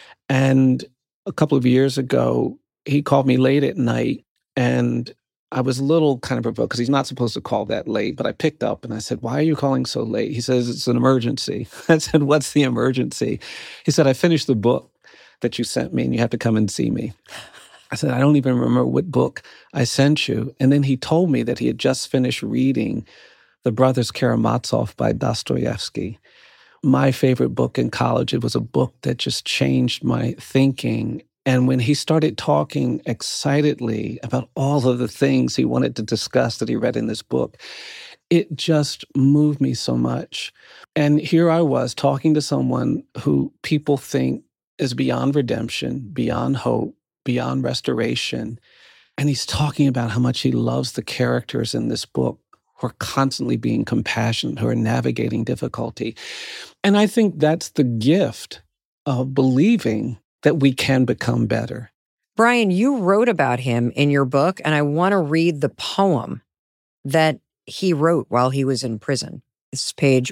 B: And a couple of years ago, he called me late at night, and I was a little kind of provoked because he's not supposed to call that late, but I picked up and I said, "Why are you calling so late?" He says, "It's an emergency." I said, "What's the emergency?" He said, "I finished the book that you sent me and you have to come and see me." I said, "I don't even remember what book I sent you." And then he told me that he had just finished reading The Brothers Karamazov by Dostoevsky. My favorite book in college. It was a book that just changed my thinking. And when he started talking excitedly about all of the things he wanted to discuss that he read in this book, it just moved me so much. And here I was talking to someone who people think is beyond redemption, beyond hope, beyond restoration. And he's talking about how much he loves the characters in this book who are constantly being compassionate, who are navigating difficulty. And I think that's the gift of believing that we can become better.
A: Brian, you wrote about him in your book, and I want to read the poem that he wrote while he was in prison. This is page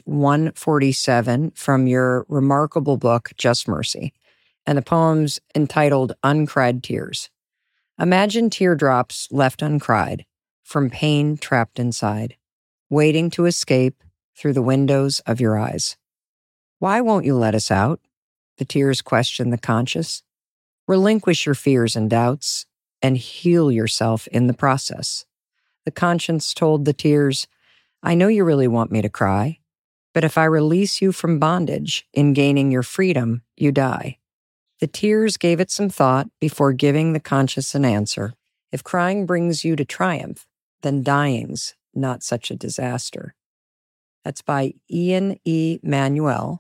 A: 147 from your remarkable book, Just Mercy. And the poem's entitled Uncried Tears. Imagine teardrops left uncried from pain trapped inside, waiting to escape through the windows of your eyes. Why won't you let us out? The tears question the conscious. Relinquish your fears and doubts and heal yourself in the process. The conscience told the tears, I know you really want me to cry, But if I release you from bondage in gaining your freedom, you die. The tears gave it some thought before giving the conscious an answer. If crying brings you to triumph, then dying's not such a disaster. That's by Ian E. Manuel,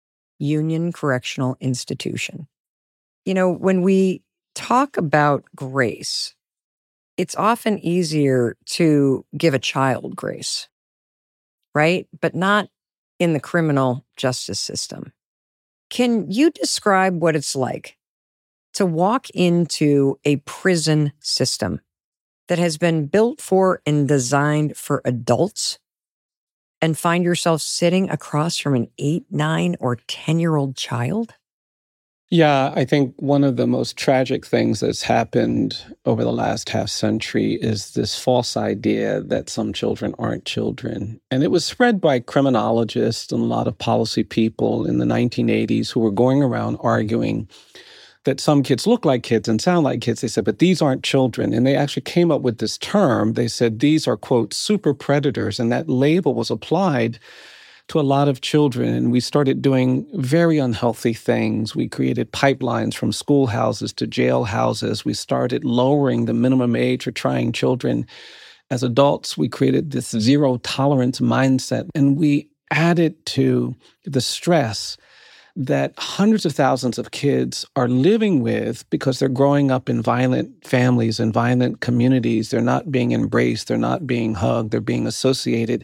A: Union Correctional Institution. You know, when we talk about grace, it's often easier to give a child grace, right? But not in the criminal justice system. Can you describe what it's like to walk into a prison system that has been built for and designed for adults and find yourself sitting across from an 8, 9, or 10-year-old child?
B: Yeah, I think one of the most tragic things that's happened over the last half century is this false idea that some children aren't children. And it was spread by criminologists and a lot of policy people in the 1980s who were going around arguing that some kids look like kids and sound like kids. They said, but these aren't children. And they actually came up with this term. They said these are, quote, super predators. And that label was applied to a lot of children, and we started doing very unhealthy things. We created pipelines from schoolhouses to jailhouses. We started lowering the minimum age for trying children. As adults, we created this zero tolerance mindset, and we added to the stress that hundreds of thousands of kids are living with because they're growing up in violent families and violent communities. They're not being embraced. They're not being hugged. They're being associated.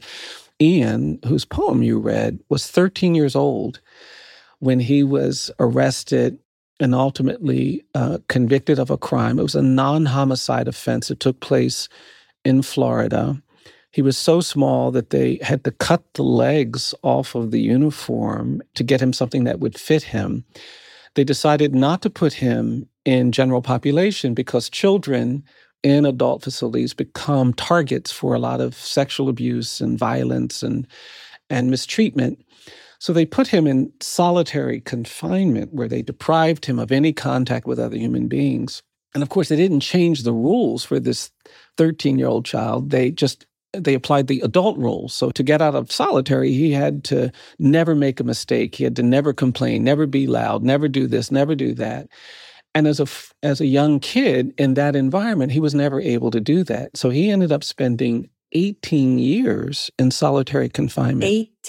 B: Ian, whose poem you read, was 13 years old when he was arrested and ultimately convicted of a crime. It was a non-homicide offense. It took place in Florida. He was so small that they had to cut the legs off of the uniform to get him something that would fit him. They decided not to put him in general population because children in adult facilities become targets for a lot of sexual abuse and violence and mistreatment. So they put him in solitary confinement where they deprived him of any contact with other human beings. And of course, they didn't change the rules for this 13-year-old child. They applied the adult rules. So to get out of solitary, he had to never make a mistake. He had to never complain, never be loud, never do this, never do that. And as a young kid in that environment, he was never able to do that. So he ended up spending 18 years in solitary confinement.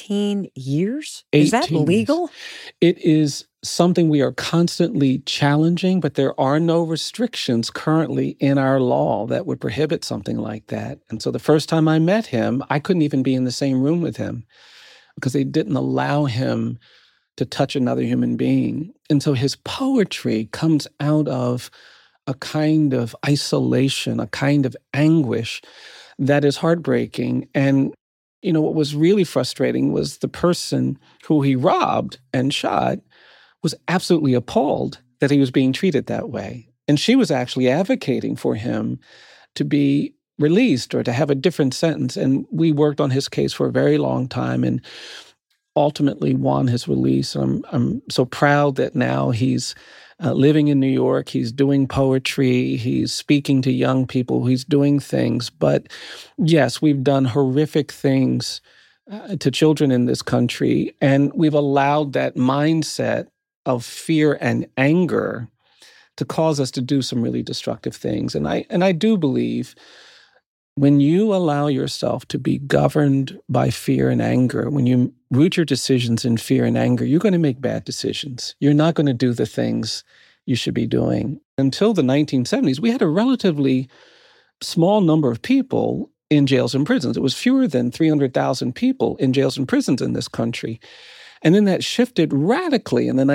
A: 18 years? Is that legal?
B: It is something we are constantly challenging, but there are no restrictions currently in our law that would prohibit something like that. And so the first time I met him, I couldn't even be in the same room with him because they didn't allow him to touch another human being. And so his poetry comes out of a kind of isolation, a kind of anguish that is heartbreaking. And, you know, what was really frustrating was the person who he robbed and shot was absolutely appalled that he was being treated that way. And she was actually advocating for him to be released or to have a different sentence. And we worked on his case for a very long time and ultimately won his release. I'm so proud that now he's living in New York. He's doing poetry. He's speaking to young people. He's doing things. But yes, we've done horrific things to children in this country. And we've allowed that mindset of fear and anger to cause us to do some really destructive things. And I do believe when you allow yourself to be governed by fear and anger, when you root your decisions in fear and anger, you're going to make bad decisions. You're not going to do the things you should be doing. Until the 1970s, we had a relatively small number of people in jails and prisons. It was fewer than 300,000 people in jails and prisons in this country. And then that shifted radically in the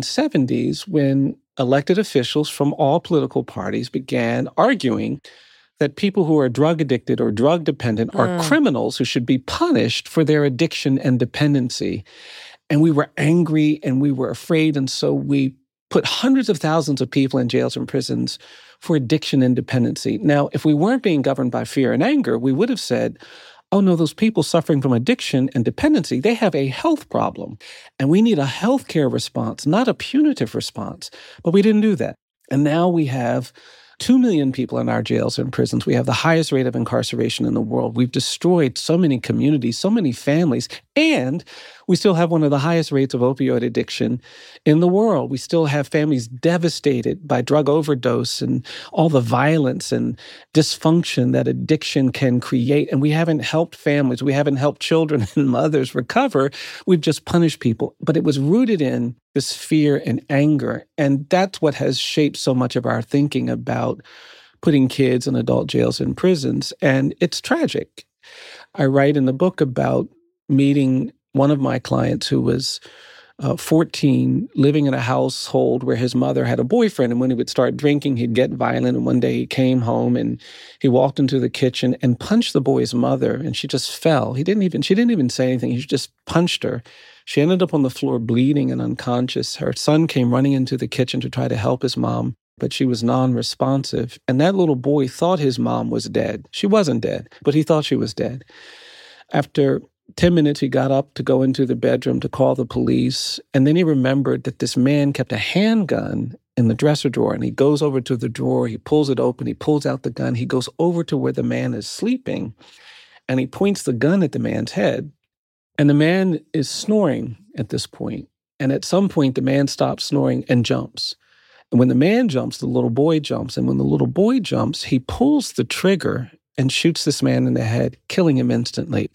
B: 1970s when elected officials from all political parties began arguing that people who are drug addicted or drug dependent are criminals who should be punished for their addiction and dependency. And we were angry and we were afraid. And so we put hundreds of thousands of people in jails and prisons for addiction and dependency. Now, if we weren't being governed by fear and anger, we would have said, oh no, those people suffering from addiction and dependency, they have a health problem. And we need a healthcare response, not a punitive response. But we didn't do that. And now we have 2 million people in our jails and prisons. We have the highest rate of incarceration in the world. We've destroyed so many communities, so many families. And we still have one of the highest rates of opioid addiction in the world. We still have families devastated by drug overdose and all the violence and dysfunction that addiction can create. And we haven't helped families. We haven't helped children and mothers recover. We've just punished people. But it was rooted in this fear and anger. And that's what has shaped so much of our thinking about putting kids in adult jails and prisons. And it's tragic. I write in the book about meeting one of my clients who was 14, living in a household where his mother had a boyfriend. And when he would start drinking, he'd get violent. And one day he came home and he walked into the kitchen and punched the boy's mother. And she just fell. She didn't even say anything. He just punched her. She ended up on the floor bleeding and unconscious. Her son came running into the kitchen to try to help his mom, but she was non-responsive. And that little boy thought his mom was dead. She wasn't dead, but he thought she was dead. After 10 minutes, he got up to go into the bedroom to call the police. And then he remembered that this man kept a handgun in the dresser drawer. And he goes over to the drawer. He pulls it open. He pulls out the gun. He goes over to where the man is sleeping. And he points the gun at the man's head. And the man is snoring at this point. And at some point, the man stops snoring and jumps. And when the man jumps, the little boy jumps. And when the little boy jumps, he pulls the trigger and shoots this man in the head, killing him instantly.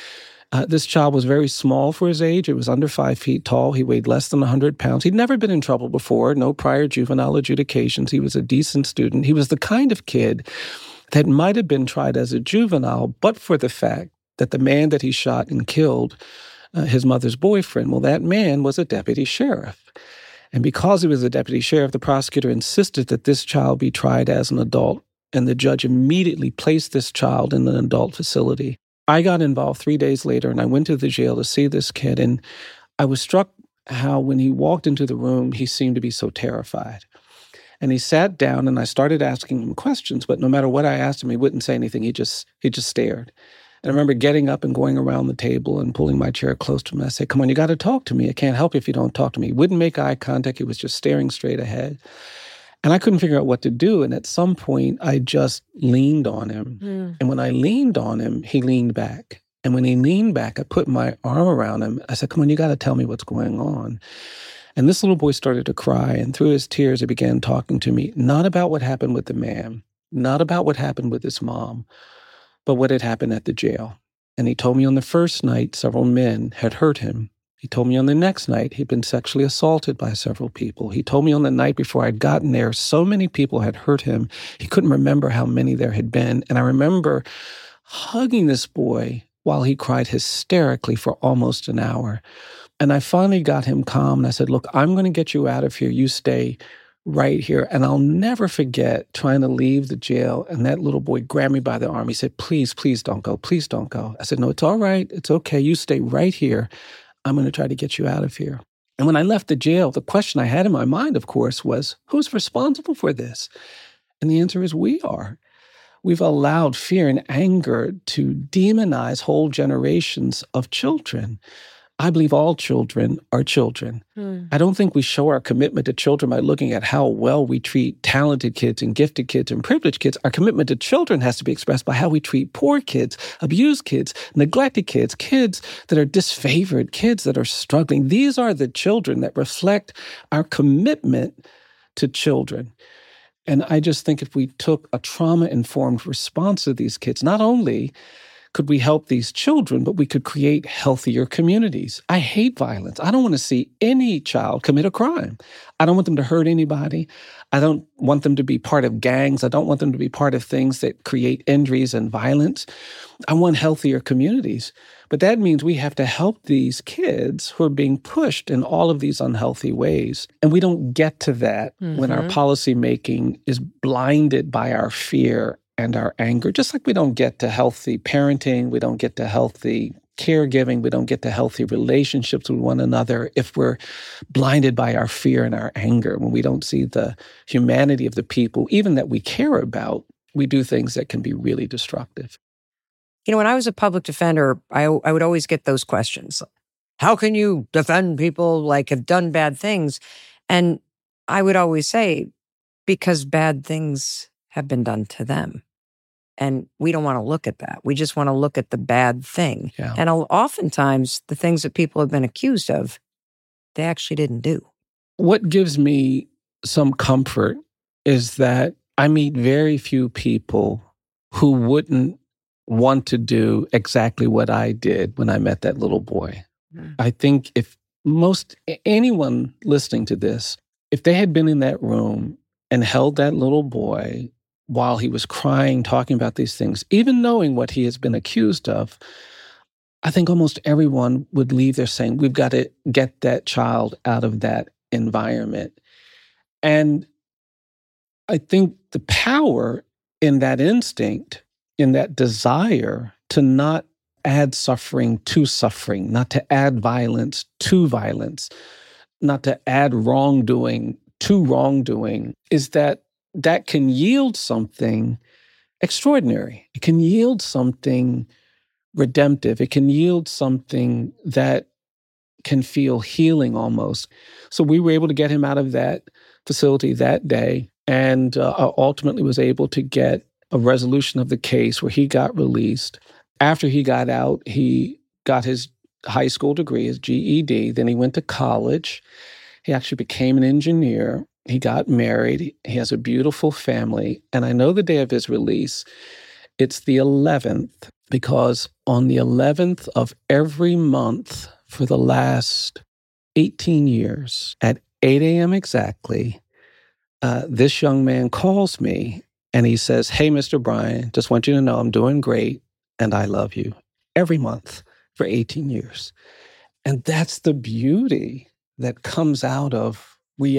B: This child was very small for his age. It was under 5 feet tall. He weighed less than 100 pounds. He'd never been in trouble before, no prior juvenile adjudications. He was a decent student. He was the kind of kid that might have been tried as a juvenile, but for the fact that the man that he shot and killed, his mother's boyfriend, well, that man was a deputy sheriff. And because he was a deputy sheriff, the prosecutor insisted that this child be tried as an adult, and the judge immediately placed this child in an adult facility. I got involved 3 days later, and I went to the jail to see this kid, and I was struck how when he walked into the room, he seemed to be so terrified. And he sat down, and I started asking him questions, but no matter what I asked him, he wouldn't say anything. He just stared. And I remember getting up and going around the table and pulling my chair close to him. I said, "Come on, you got to talk to me. I can't help you if you don't talk to me." He wouldn't make eye contact. He was just staring straight ahead. And I couldn't figure out what to do. And at some point, I just leaned on him. And when I leaned on him, he leaned back. And when he leaned back, I put my arm around him. I said, "Come on, you got to tell me what's going on." And this little boy started to cry. And through his tears, he began talking to me, not about what happened with the man, not about what happened with his mom, but what had happened at the jail. And he told me on the first night, several men had hurt him. He told me on the next night he'd been sexually assaulted by several people. He told me on the night before I'd gotten there, so many people had hurt him, he couldn't remember how many there had been. And I remember hugging this boy while he cried hysterically for almost an hour. And I finally got him calm, and I said, "Look, I'm going to get you out of here. You stay right here." And I'll never forget trying to leave the jail, and that little boy grabbed me by the arm. He said, "Please, please don't go. Please don't go." I said, "No, it's all right. It's okay. You stay right here. I'm going to try to get you out of here." And when I left the jail, the question I had in my mind, of course, was, who's responsible for this? And the answer is we are. We've allowed fear and anger to demonize whole generations of children. I believe all children are children. I don't think we show our commitment to children by looking at how well we treat talented kids and gifted kids and privileged kids. Our commitment to children has to be expressed by how we treat poor kids, abused kids, neglected kids, kids that are disfavored, kids that are struggling. These are the children that reflect our commitment to children. And I just think if we took a trauma-informed response to these kids, not only could we help these children, but we could create healthier communities. I hate violence. I don't want to see any child commit a crime. I don't want them to hurt anybody. I don't want them to be part of gangs. I don't want them to be part of things that create injuries and violence. I want healthier communities. But that means we have to help these kids who are being pushed in all of these unhealthy ways. And we don't get to that when our policymaking is blinded by our fear and our anger. Just like we don't get to healthy parenting, we don't get to healthy caregiving, we don't get to healthy relationships with one another if we're blinded by our fear and our anger. When we don't see the humanity of the people, even that we care about, we do things that can be really destructive.
A: You know, when I was a public defender, I would always get those questions. How can you defend people like have done bad things? And I would always say, because bad things have been done to them. And we don't want to look at that. We just want to look at the bad thing.
B: Yeah.
A: And oftentimes, the things that people have been accused of, they actually didn't do.
B: What gives me some comfort is that I meet very few people who wouldn't want to do exactly what I did when I met that little boy. Mm. I think if anyone listening to this, if they had been in that room and held that little boy while he was crying, talking about these things, even knowing what he has been accused of, I think almost everyone would leave there saying, we've got to get that child out of that environment. And I think the power in that instinct, in that desire to not add suffering to suffering, not to add violence to violence, not to add wrongdoing to wrongdoing, is that can yield something extraordinary. It can yield something redemptive. It can yield something that can feel healing almost. So we were able to get him out of that facility that day, and ultimately was able to get a resolution of the case where he got released. After he got out, he got his high school degree, his GED. Then he went to college. He actually became an engineer. He got married. He has a beautiful family. And I know the day of his release, it's the 11th, because on the 11th of every month for the last 18 years, at 8 a.m. exactly, this young man calls me and he says, "Hey, Mr. Bryan, just want you to know I'm doing great and I love you," every month for 18 years. And that's the beauty that comes out of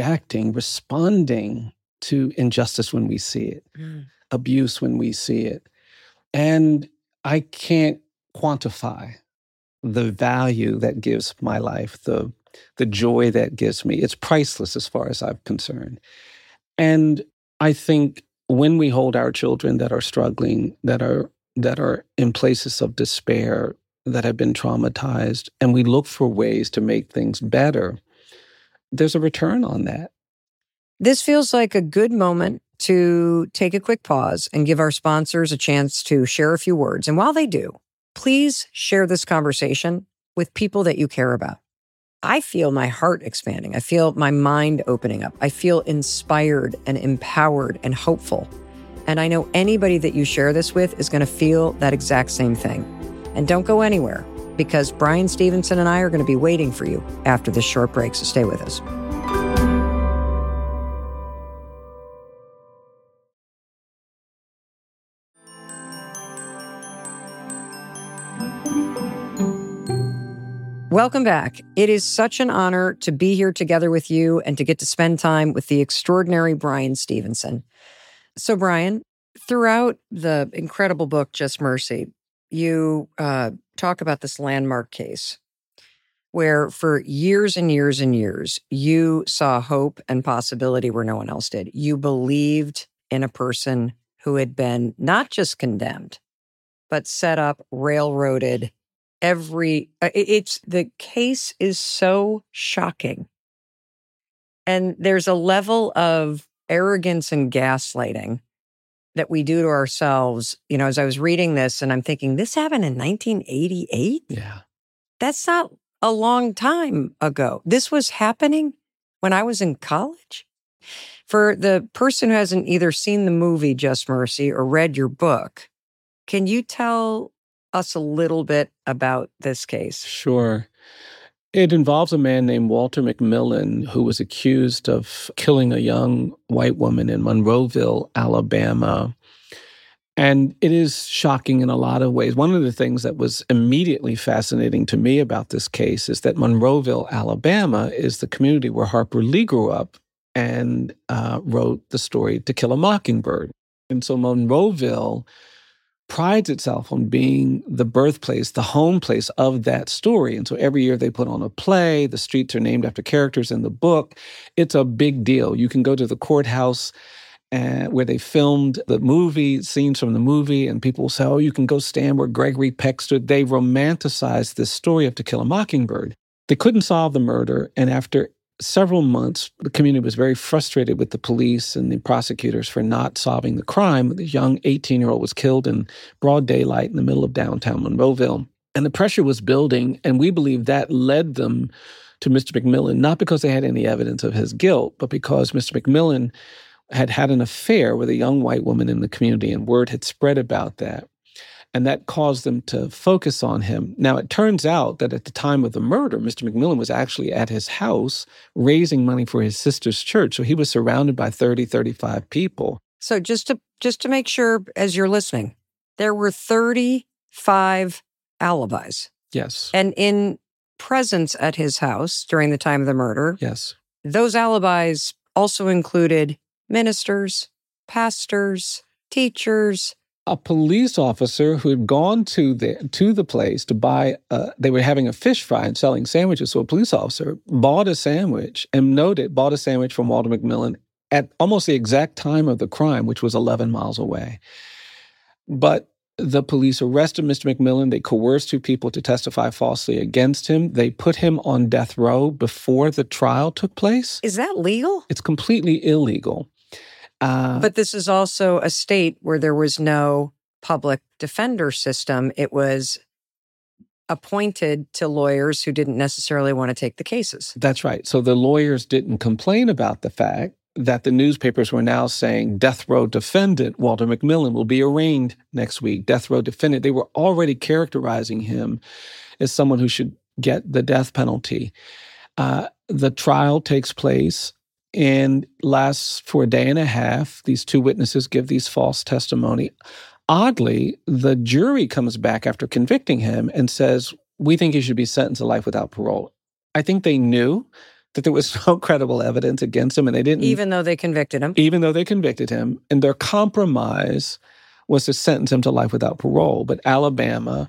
B: responding to injustice when we see it, abuse when we see it. And I can't quantify the value that gives my life, the joy that gives me. It's priceless as far as I'm concerned. And I think when we hold our children that are struggling, that are in places of despair, that have been traumatized, and we look for ways to make things better, there's a return on that.
A: This feels like a good moment to take a quick pause and give our sponsors a chance to share a few words. And while they do, please share this conversation with people that you care about. I feel my heart expanding. I feel my mind opening up. I feel inspired and empowered and hopeful. And I know anybody that you share this with is going to feel that exact same thing. And don't go anywhere, because Bryan Stevenson and I are going to be waiting for you after this short break, so stay with us. Welcome back. It is such an honor to be here together with you and to get to spend time with the extraordinary Bryan Stevenson. So, Bryan, throughout the incredible book, Just Mercy, you talk about this landmark case where for years and years and years, you saw hope and possibility where no one else did. You believed in a person who had been not just condemned, but set up, railroaded, the case is so shocking. And there's a level of arrogance and gaslighting that we do to ourselves. You know, as I was reading this and I'm thinking, this happened in 1988?
B: Yeah.
A: That's not a long time ago. This was happening when I was in college. For the person who hasn't either seen the movie Just Mercy or read your book, can you tell us a little bit about this case?
B: Sure. It involves a man named Walter McMillan who was accused of killing a young white woman in Monroeville, Alabama. And it is shocking in a lot of ways. One of the things that was immediately fascinating to me about this case is that Monroeville, Alabama is the community where Harper Lee grew up and wrote the story To Kill a Mockingbird. And so Monroeville prides itself on being the birthplace, the home place of that story. And so every year they put on a play. The streets are named after characters in the book. It's a big deal. You can go to the courthouse where they filmed the movie, scenes from the movie, and people will say, "Oh, you can go stand where Gregory Peck stood." They romanticized this story of To Kill a Mockingbird. They couldn't solve the murder, and after several months, the community was very frustrated with the police and the prosecutors for not solving the crime. The young 18-year-old was killed in broad daylight in the middle of downtown Monroeville. And the pressure was building, and we believe that led them to Mr. McMillan, not because they had any evidence of his guilt, but because Mr. McMillan had had an affair with a young white woman in the community, and word had spread about that. And that caused them to focus on him. Now, it turns out that at the time of the murder, Mr. McMillan was actually at his house raising money for his sister's church. So he was surrounded by 30, 35 people.
A: So just to make sure, as you're listening, there were 35 alibis.
B: Yes.
A: And in presence at his house during the time of the murder,
B: yes,
A: those alibis also included ministers, pastors, teachers.
B: A police officer who had gone to the place to buy, they were having a fish fry and selling sandwiches. So a police officer bought a sandwich bought a sandwich from Walter McMillan at almost the exact time of the crime, which was 11 miles away. But the police arrested Mr. McMillan. They coerced 2 people to testify falsely against him. They put him on death row before the trial took place.
A: Is that legal?
B: It's completely illegal.
A: But this is also a state where there was no public defender system. It was appointed to lawyers who didn't necessarily want to take the cases.
B: That's right. So the lawyers didn't complain about the fact that the newspapers were now saying death row defendant Walter McMillan will be arraigned next week. Death row defendant. They were already characterizing him as someone who should get the death penalty. The trial takes place and lasts for a day and a half. These 2 witnesses give these false testimony. Oddly, the jury comes back after convicting him and says, we think he should be sentenced to life without parole. I think they knew that there was no credible evidence against him, and they didn't.
A: Even though they convicted him?
B: Even though they convicted him. And their compromise was to sentence him to life without parole. But Alabama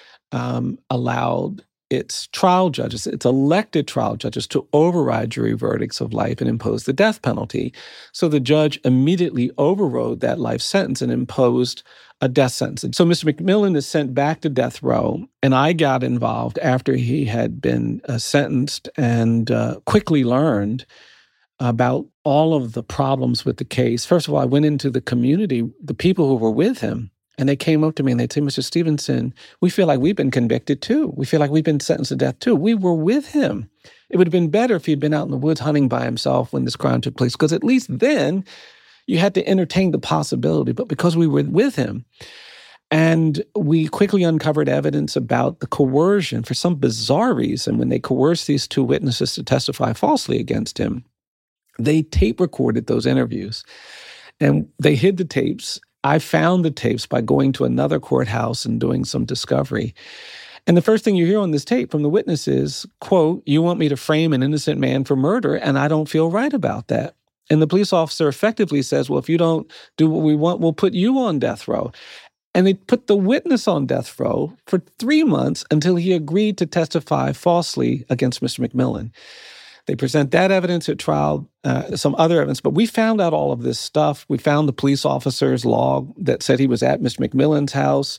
B: allowed its trial judges, its elected trial judges, to override jury verdicts of life and impose the death penalty. So the judge immediately overrode that life sentence and imposed a death sentence. So Mr. McMillan is sent back to death row, and I got involved after he had been sentenced and quickly learned about all of the problems with the case. First of all, I went into the community, the people who were with him, and they came up to me and they'd say, Mr. Stevenson, we feel like we've been convicted too. We feel like we've been sentenced to death too. We were with him. It would have been better if he'd been out in the woods hunting by himself when this crime took place, because at least then you had to entertain the possibility. But because we were with him, and we quickly uncovered evidence about the coercion for some bizarre reason, when they coerced these 2 witnesses to testify falsely against him, they tape recorded those interviews. And they hid the tapes. I found the tapes by going to another courthouse and doing some discovery. And the first thing you hear on this tape from the witness is, quote, you want me to frame an innocent man for murder, and I don't feel right about that. And the police officer effectively says, well, if you don't do what we want, we'll put you on death row. And they put the witness on death row for 3 months until he agreed to testify falsely against Mr. McMillan. They present that evidence at trial, some other evidence, but we found out all of this stuff. We found the police officer's log that said he was at Mr. McMillan's house.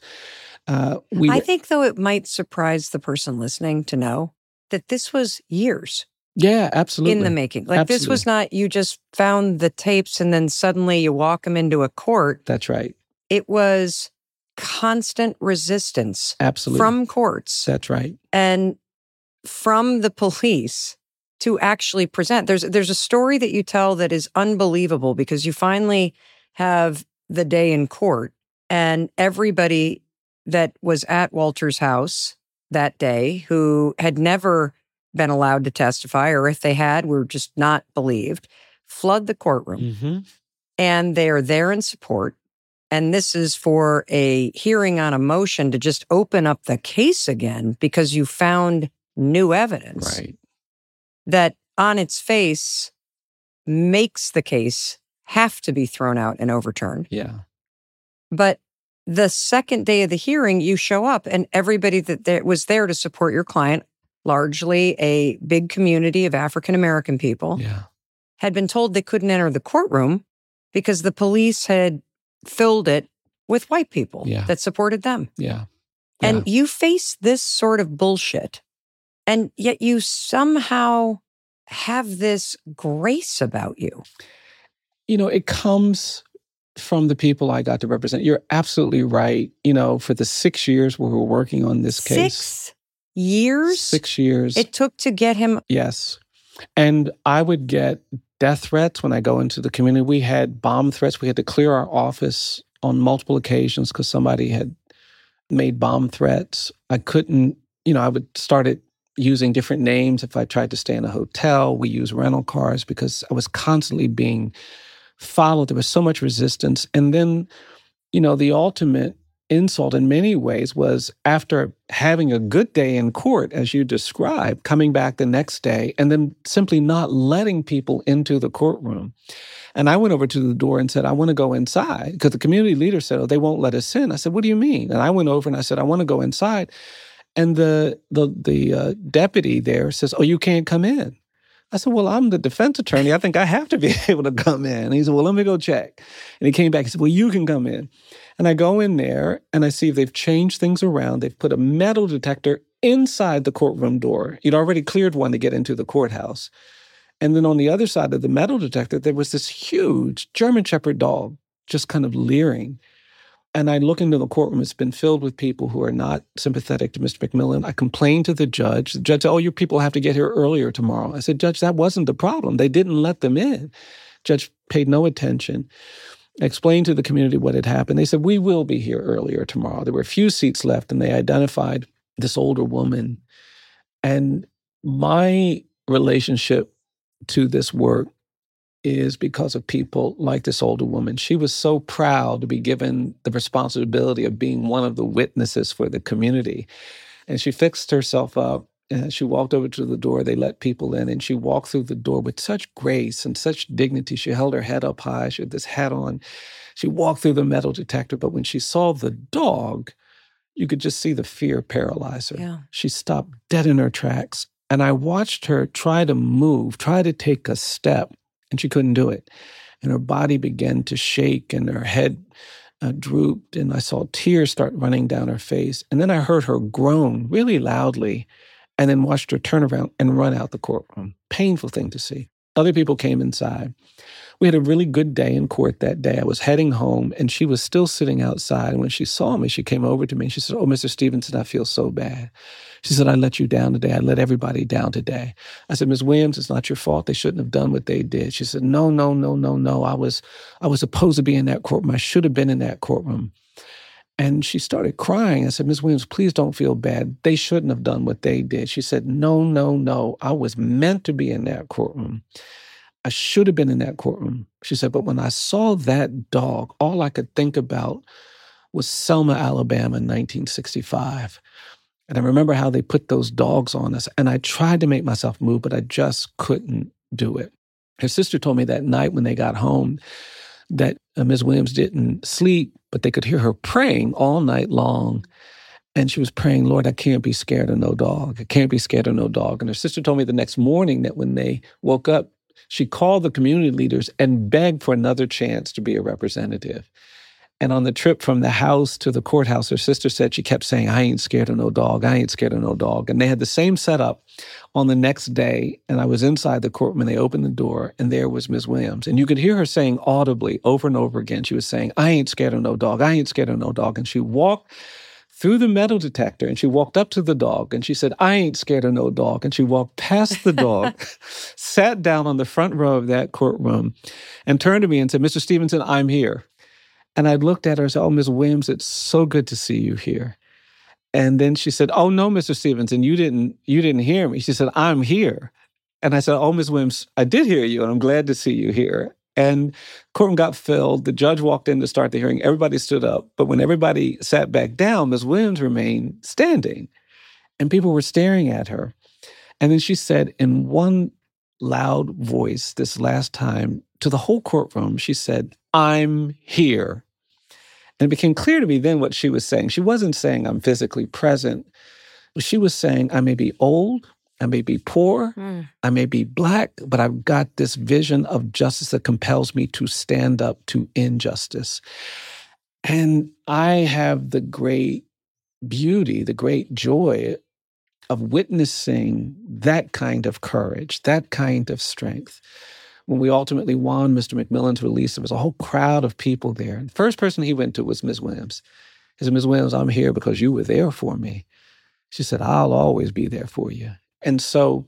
B: I
A: think, though, it might surprise the person listening to know that this was years.
B: Yeah, absolutely.
A: In the making. Like, absolutely. This was not, you just found the tapes and then suddenly you walk them into a court.
B: That's right.
A: It was constant resistance.
B: Absolutely.
A: From courts.
B: That's right.
A: And from the police to actually present. There's a story that you tell that is unbelievable, because you finally have the day in court and everybody that was at Walter's house that day who had never been allowed to testify, or if they had, were just not believed, flood the courtroom.
B: Mm-hmm.
A: And they are there in support. And this is for a hearing on a motion to just open up the case again because you found new evidence.
B: Right.
A: That on its face makes the case have to be thrown out and overturned.
B: Yeah.
A: But the second day of the hearing, you show up and everybody that was there to support your client, largely a big community of African-American people, had been told they couldn't enter the courtroom because the police had filled it with white people that supported them.
B: Yeah.
A: And you face this sort of bullshit. And yet you somehow have this grace about you?
B: It comes from the people I got to represent. You're absolutely right. For the 6 years we were working on this case.
A: 6 years?
B: 6 years.
A: It took to get him.
B: Yes. And I would get death threats when I go into the community. We had bomb threats. We had to clear our office on multiple occasions because somebody had made bomb threats. I couldn't, I would started using different names if I tried to stay in a hotel. We used rental cars because I was constantly being followed. There was so much resistance. And then, the ultimate insult in many ways was after having a good day in court, as you described, coming back the next day and then simply not letting people into the courtroom. And I went over to the door and said, I want to go inside, because the community leader said, oh, they won't let us in. I said, what do you mean? And I went over and I said, I want to go inside. And the deputy there says, oh, you can't come in. I said, well, I'm the defense attorney. I think I have to be able to come in. And he said, well, let me go check. And he came back. He said, well, you can come in. And I go in there and I see if they've changed things around. They've put a metal detector inside the courtroom door. You'd already cleared one to get into the courthouse. And then on the other side of the metal detector, there was this huge German Shepherd dog just kind of leering. And I look into the courtroom. It's been filled with people who are not sympathetic to Mr. McMillan. I complained to the judge. The judge said, oh, your people have to get here earlier tomorrow. I said, Judge, that wasn't the problem. They didn't let them in. Judge paid no attention. I explained to the community what had happened. They said, we will be here earlier tomorrow. There were a few seats left, and they identified this older woman. And my relationship to this work is because of people like this older woman. She was so proud to be given the responsibility of being one of the witnesses for the community. And she fixed herself up and she walked over to the door. They let people in, and she walked through the door with such grace and such dignity. She held her head up high. She had this hat on. She walked through the metal detector. But when she saw the dog, you could just see the fear paralyze her.
A: Yeah.
B: She stopped dead in her tracks. And I watched her try to move, try to take a step, and she couldn't do it. And her body began to shake and her head drooped. And I saw tears start running down her face. And then I heard her groan really loudly and then watched her turn around and run out the courtroom. Painful thing to see. Other people came inside. We had a really good day in court that day. I was heading home, and she was still sitting outside. And when she saw me, she came over to me. She said, oh, Mr. Stevenson, I feel so bad. She said, I let you down today. I let everybody down today. I said, Ms. Williams, it's not your fault. They shouldn't have done what they did. She said, no. I was supposed to be in that courtroom. I should have been in that courtroom. And she started crying. I said, Ms. Williams, please don't feel bad. They shouldn't have done what they did. She said, no. I was meant to be in that courtroom. I should have been in that courtroom. She said, but when I saw that dog, all I could think about was Selma, Alabama in 1965. And I remember how they put those dogs on us. And I tried to make myself move, but I just couldn't do it. Her sister told me that night when they got home that Ms. Williams didn't sleep, but they could hear her praying all night long. And she was praying, Lord, I can't be scared of no dog. I can't be scared of no dog. And her sister told me the next morning that when they woke up, she called the community leaders and begged for another chance to be a representative. And on the trip from the house to the courthouse, her sister said she kept saying, I ain't scared of no dog. I ain't scared of no dog. And they had the same setup on the next day. And I was inside the courtroom and they opened the door and there was Ms. Williams. And you could hear her saying audibly over and over again, she was saying, I ain't scared of no dog. I ain't scared of no dog. And she walked through the metal detector and she walked up to the dog and she said, I ain't scared of no dog. And she walked past the dog, sat down on the front row of that courtroom and turned to me and said, Mr. Stevenson, I'm here. And I looked at her and said, oh, Ms. Williams, it's so good to see you here. And then she said, oh, no, Mr. Stevenson, you didn't hear me. She said, I'm here. And I said, oh, Ms. Williams, I did hear you, and I'm glad to see you here. And courtroom got filled. The judge walked in to start the hearing. Everybody stood up. But when everybody sat back down, Ms. Williams remained standing. And people were staring at her. And then she said in one loud voice this last time to the whole courtroom, she said, I'm here. And it became clear to me then what she was saying. She wasn't saying I'm physically present. She was saying I may be old, I may be poor, I may be Black, but I've got this vision of justice that compels me to stand up to injustice. And I have the great beauty, the great joy of witnessing that kind of courage, that kind of strength. When we ultimately won Mr. McMillan's release, there was a whole crowd of people there. The first person he went to was Ms. Williams. He said, Ms. Williams, I'm here because you were there for me. She said, I'll always be there for you. And so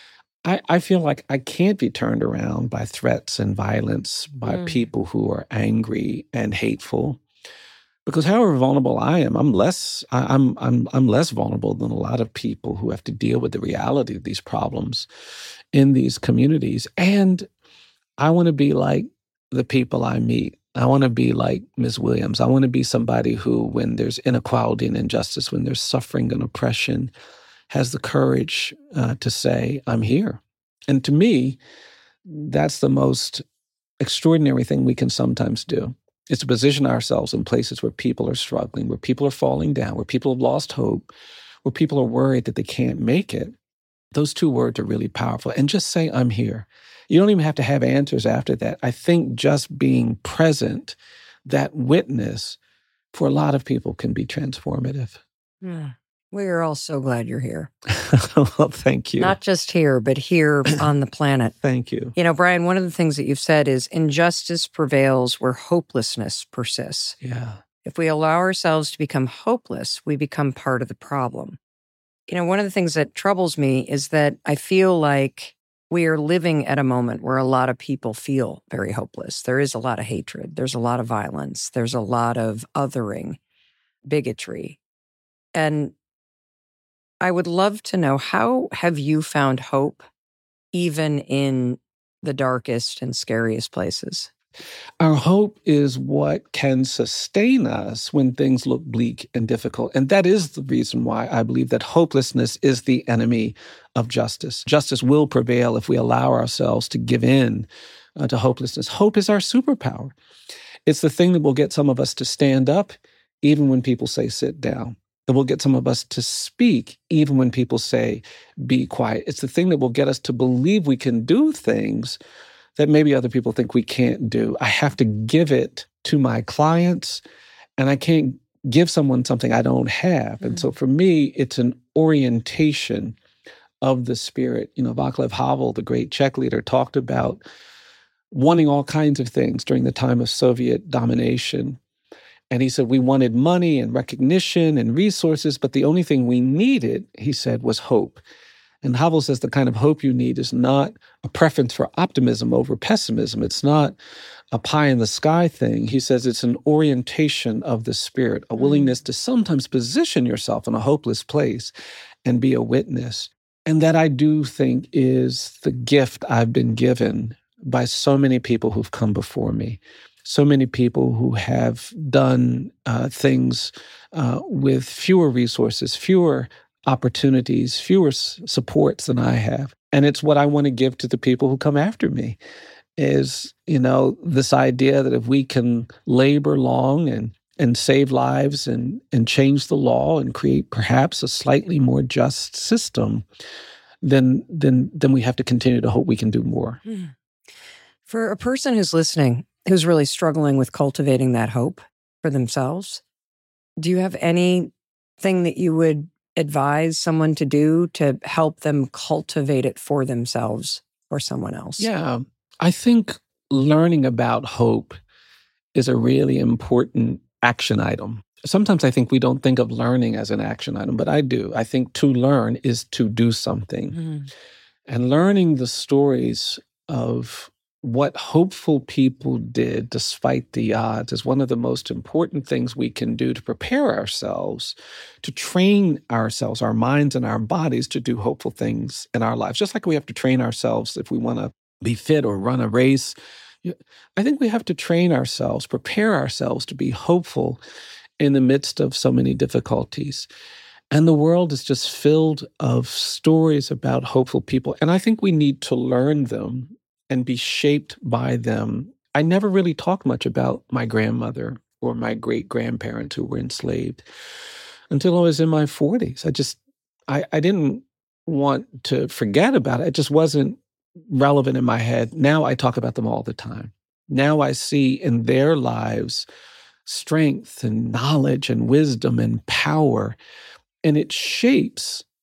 B: I feel like I can't be turned around by threats and violence, by people who are angry and hateful. Because however vulnerable I am, I'm less vulnerable than a lot of people who have to deal with the reality of these problems in these communities. And I want to be like the people I meet. I want to be like Ms. Williams. I want to be somebody who, when there's inequality and injustice, when there's suffering and oppression, has the courage to say, I'm here. And to me, that's the most extraordinary thing we can sometimes do. Is to position ourselves in places where people are struggling, where people are falling down, where people have lost hope, where people are worried that they can't make it. Those two words are really powerful. And just say, I'm here. You don't even have to have answers after that. I think just being present, that witness, for a lot of people can be transformative.
A: Yeah. We are all so glad you're here.
B: Well, thank you.
A: Not just here, but here on the planet.
B: Thank you.
A: You know, Brian, one of the things that you've said is injustice prevails where hopelessness persists.
B: Yeah.
A: If we allow ourselves to become hopeless, we become part of the problem. You know, one of the things that troubles me is that I feel like we are living at a moment where a lot of people feel very hopeless. There is a lot of hatred. There's a lot of violence. There's a lot of othering, bigotry. And I would love to know, how have you found hope even in the darkest and scariest places?
B: Our hope is what can sustain us when things look bleak and difficult. And that is the reason why I believe that hopelessness is the enemy of justice. Justice will prevail if we allow ourselves to give in to hopelessness. Hope is our superpower. It's the thing that will get some of us to stand up even when people say sit down. It will get some of us to speak even when people say be quiet. It's the thing that will get us to believe we can do things that maybe other people think we can't do. I have to give it to my clients, and I can't give someone something I don't have. And so for me, it's an orientation of the spirit. You know, Václav Havel, the great Czech leader, talked about wanting all kinds of things during the time of Soviet domination. And he said, we wanted money and recognition and resources, but the only thing we needed, he said, was hope. And Havel says the kind of hope you need is not a preference for optimism over pessimism. It's not a pie in the sky thing. He says it's an orientation of the spirit, a willingness to sometimes position yourself in a hopeless place and be a witness. And that, I do think, is the gift I've been given by so many people who've come before me. So many people who have done things with fewer resources, fewer opportunities, fewer supports than I have. And it's what I want to give to the people who come after me is, you know, this idea that if we can labor long and save lives and change the law and create perhaps a slightly more just system, then we have to continue to hope we can do more.
A: For a person who's listening, who's really struggling with cultivating that hope for themselves, do you have anything that you would advise someone to do to help them cultivate it for themselves or someone else?
B: Yeah, I think learning about hope is a really important action item. Sometimes I think we don't think of learning as an action item, but I do. I think to learn is to do something. And learning the stories of what hopeful people did despite the odds is one of the most important things we can do to prepare ourselves, to train ourselves, our minds and our bodies to do hopeful things in our lives. Just like we have to train ourselves if we want to be fit or run a race. I think we have to train ourselves, prepare ourselves to be hopeful in the midst of so many difficulties. And the world is just filled of stories about hopeful people. And I think we need to learn them and be shaped by them. I never really talked much about my grandmother or my great-grandparents who were enslaved until I was in my 40s. I didn't want to forget about it. It just wasn't relevant in my head. Now I talk about them all the time. Now I see in their lives strength and knowledge and wisdom and power, and it shapes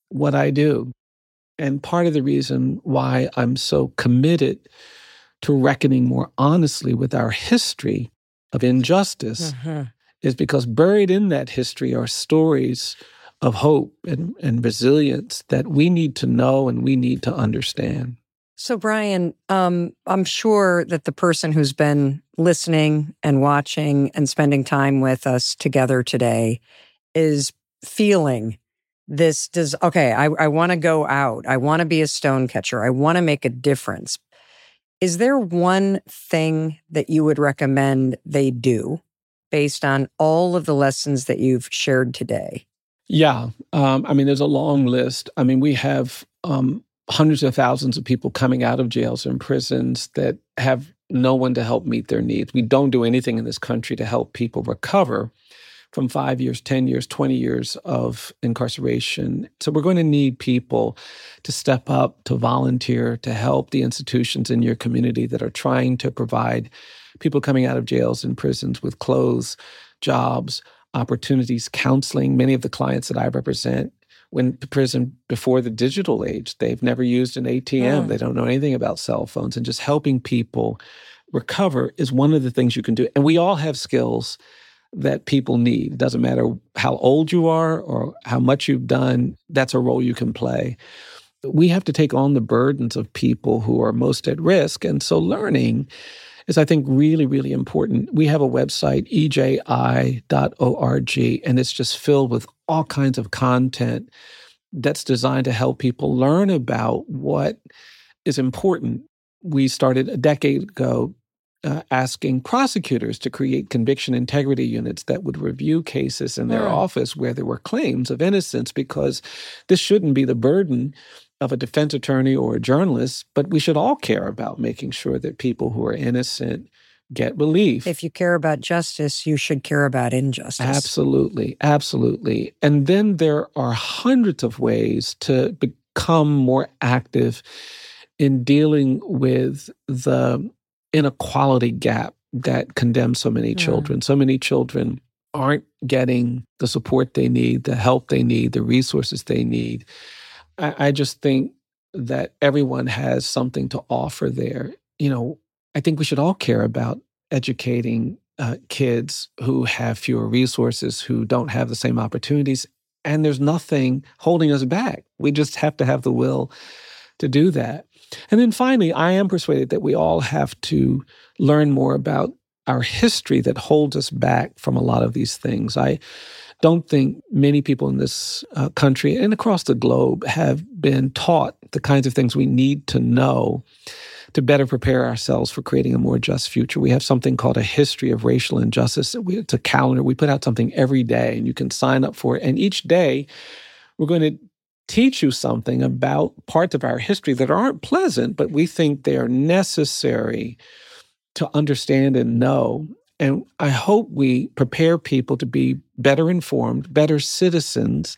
B: what I do. And part of the reason why I'm so committed to reckoning more honestly with our history of injustice is because buried in that history are stories of hope and resilience that we need to know and we need to understand.
A: So, Brian, I'm sure that the person who's been listening and watching and spending time with us together today is feeling this. I want to go out. I want to be a stone catcher. I want to make a difference. Is there one thing that you would recommend they do based on all of the lessons that you've shared today?
B: Yeah. There's a long list. We have hundreds of thousands of people coming out of jails and prisons that have no one to help meet their needs. We don't do anything in this country to help people recover from 5 years, 10 years, 20 years of incarceration. So we're going to need people to step up, to volunteer, to help the institutions in your community that are trying to provide people coming out of jails and prisons with clothes, jobs, opportunities, counseling. Many of the clients that I represent went to prison before the digital age. They've never used an ATM. They don't know anything about cell phones. And just helping people recover is one of the things you can do. And we all have skills that people need. It doesn't matter how old you are or how much you've done, that's a role you can play. We have to take on the burdens of people who are most at risk. And so learning is, I think, really, really important. We have a website, eji.org, and it's just filled with all kinds of content that's designed to help people learn about what is important. We started a decade ago asking prosecutors to create conviction integrity units that would review cases in their office where there were claims of innocence, because this shouldn't be the burden of a defense attorney or a journalist, but we should all care about making sure that people who are innocent get relief.
A: If you care about justice, you should care about injustice.
B: Absolutely, absolutely. And then there are hundreds of ways to become more active in dealing with the inequality gap that condemns so many children. So many children aren't getting the support they need, the help they need, the resources they need. I just think that everyone has something to offer there. I think we should all care about educating kids who have fewer resources, who don't have the same opportunities, and there's nothing holding us back. We just have to have the will to do that. And then finally, I am persuaded that we all have to learn more about our history that holds us back from a lot of these things. I don't think many people in this country and across the globe have been taught the kinds of things we need to know to better prepare ourselves for creating a more just future. We have something called a history of racial injustice. It's a calendar. We put out something every day, and you can sign up for it. And each day, we're going to teach you something about parts of our history that aren't pleasant, but we think they are necessary to understand and know. And I hope we prepare people to be better informed, better citizens,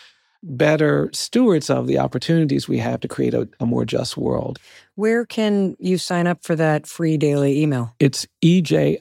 B: better stewards of the opportunities we have to create a more just world.
A: Where can you sign up for that free daily email?
B: It's eji.org,